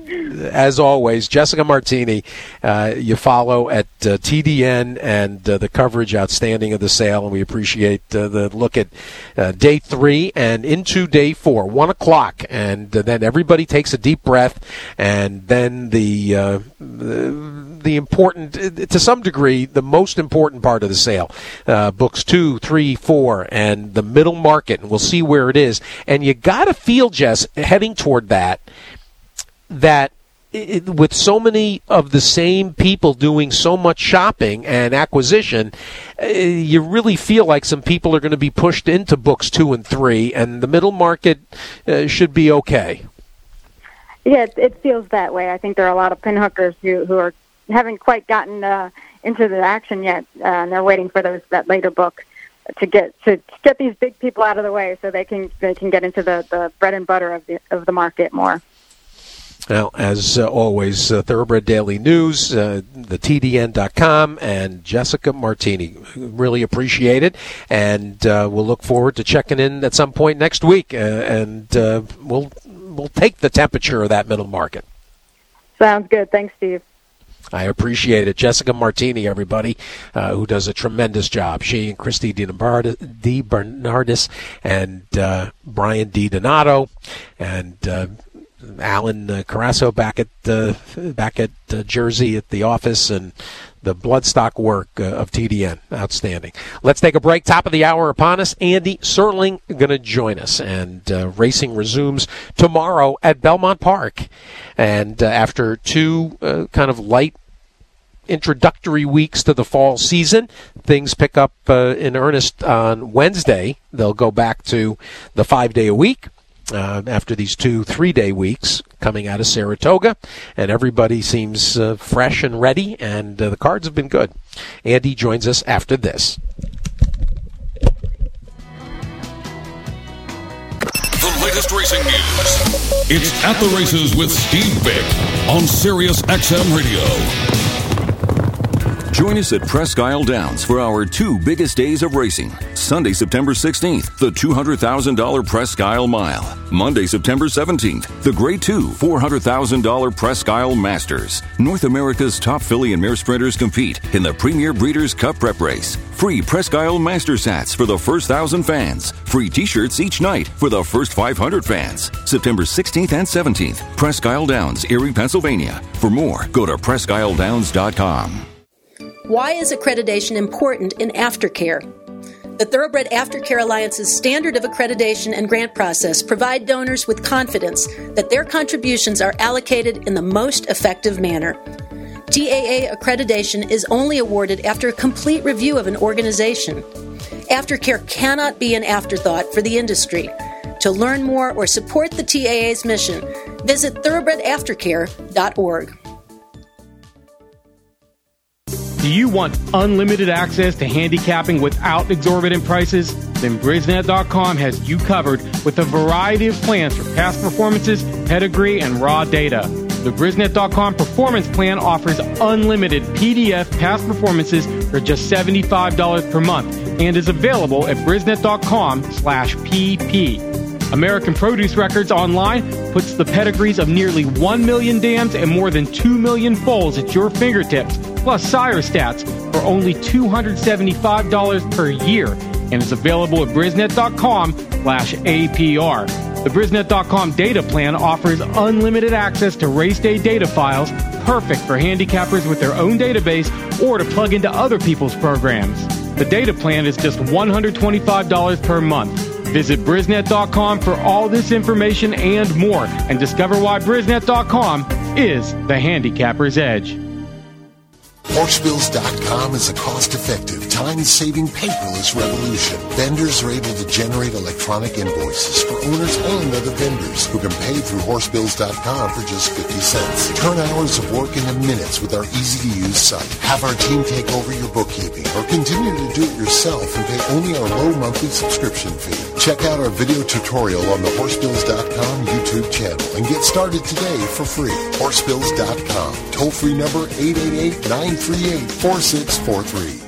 as always, Jessica Martini, uh, you follow at uh, T D N, and uh, the coverage outstanding of the sale, and we appreciate uh, the look at uh, day three and into day four, one o'clock, and uh, then everybody takes a deep breath, and then the, uh, the the important, to some degree, the most important part of the sale, uh, books two, three, four, and the middle market, and we'll see where it is. And you got to feel, Jess, heading toward that, that it, with so many of the same people doing so much shopping and acquisition, uh, you really feel like some people are going to be pushed into books two and three, and the middle market uh, should be okay. Yeah, it, it feels that way. I think there are a lot of pinhookers who, who are haven't quite gotten uh, into the action yet, uh, and they're waiting for those that later book to get to get these big people out of the way so they can they can get into the, the bread and butter of the of the market more. Well, as uh, always, uh, Thoroughbred Daily News, uh, the T D N dot com, and Jessica Martini. Really appreciate it, and uh, we'll look forward to checking in at some point next week, uh, and uh, we'll we'll take the temperature of that middle market. Sounds good. Thanks, Steve. I appreciate it. Jessica Martini, everybody, uh, who does a tremendous job. She and Christy DeBernardis and uh, Brian D. Donato and uh, Alan uh, Carasso back at uh, back at uh, Jersey at the office, and the bloodstock work uh, of T D N. Outstanding. Let's take a break. Top of the hour upon us. Andy Serling going to join us, and uh, racing resumes tomorrow at Belmont Park. And uh, after two uh, kind of light introductory weeks to the fall season, things pick up uh, in earnest on Wednesday. They'll go back to the five-day a week. Uh, after these two three-day weeks coming out of Saratoga, and everybody seems uh, fresh and ready, and uh, the cards have been good. Andy joins us after this. The latest racing news. It's At the Races with Steve Bick on Sirius X M Radio. Join us at Presque Isle Downs for our two biggest days of racing. Sunday, September sixteenth, the two hundred thousand dollars Presque Isle Mile. Monday, September seventeenth, the Grade two four hundred thousand dollars Presque Isle Masters. North America's top filly and mare sprinters compete in the Premier Breeders' Cup Prep Race. Free Presque Isle Master Sats for the first one thousand fans. Free t-shirts each night for the first five hundred fans. September sixteenth and seventeenth, Presque Isle Downs, Erie, Pennsylvania. For more, go to presque isle downs dot com. Why is accreditation important in aftercare? The Thoroughbred Aftercare Alliance's standard of accreditation and grant process provide donors with confidence that their contributions are allocated in the most effective manner. T A A accreditation is only awarded after a complete review of an organization. Aftercare cannot be an afterthought for the industry. To learn more or support the T A A's mission, visit thoroughbred aftercare dot org. Do you want unlimited access to handicapping without exorbitant prices? Then Brisnet dot com has you covered with a variety of plans for past performances, pedigree, and raw data. The Brisnet dot com Performance Plan offers unlimited P D F past performances for just seventy-five dollars per month and is available at Brisnet dot com slash P P. American Produce Records Online puts the pedigrees of nearly one million dams and more than two million foals at your fingertips, plus sire stats for only two hundred seventy-five dollars per year, and is available at Brisnet dot com slash A P R. The Brisnet dot com data plan offers unlimited access to race day data files, perfect for handicappers with their own database or to plug into other people's programs. The data plan is just one hundred twenty-five dollars per month. Visit Brisnet dot com for all this information and more, and discover why Brisnet dot com is the handicapper's edge. Horsebills dot com is a cost-effective, time-saving, paperless revolution. Vendors are able to generate electronic invoices for owners and other vendors who can pay through Horsebills dot com for just fifty cents. Turn hours of work into minutes with our easy-to-use site. Have our team take over your bookkeeping or continue to do it yourself and pay only our low monthly subscription fee. Check out our video tutorial on the Horsebills dot com YouTube channel and get started today for free. Horsebills dot com. Toll-free number eight eight eight, nine three eight, four six four three.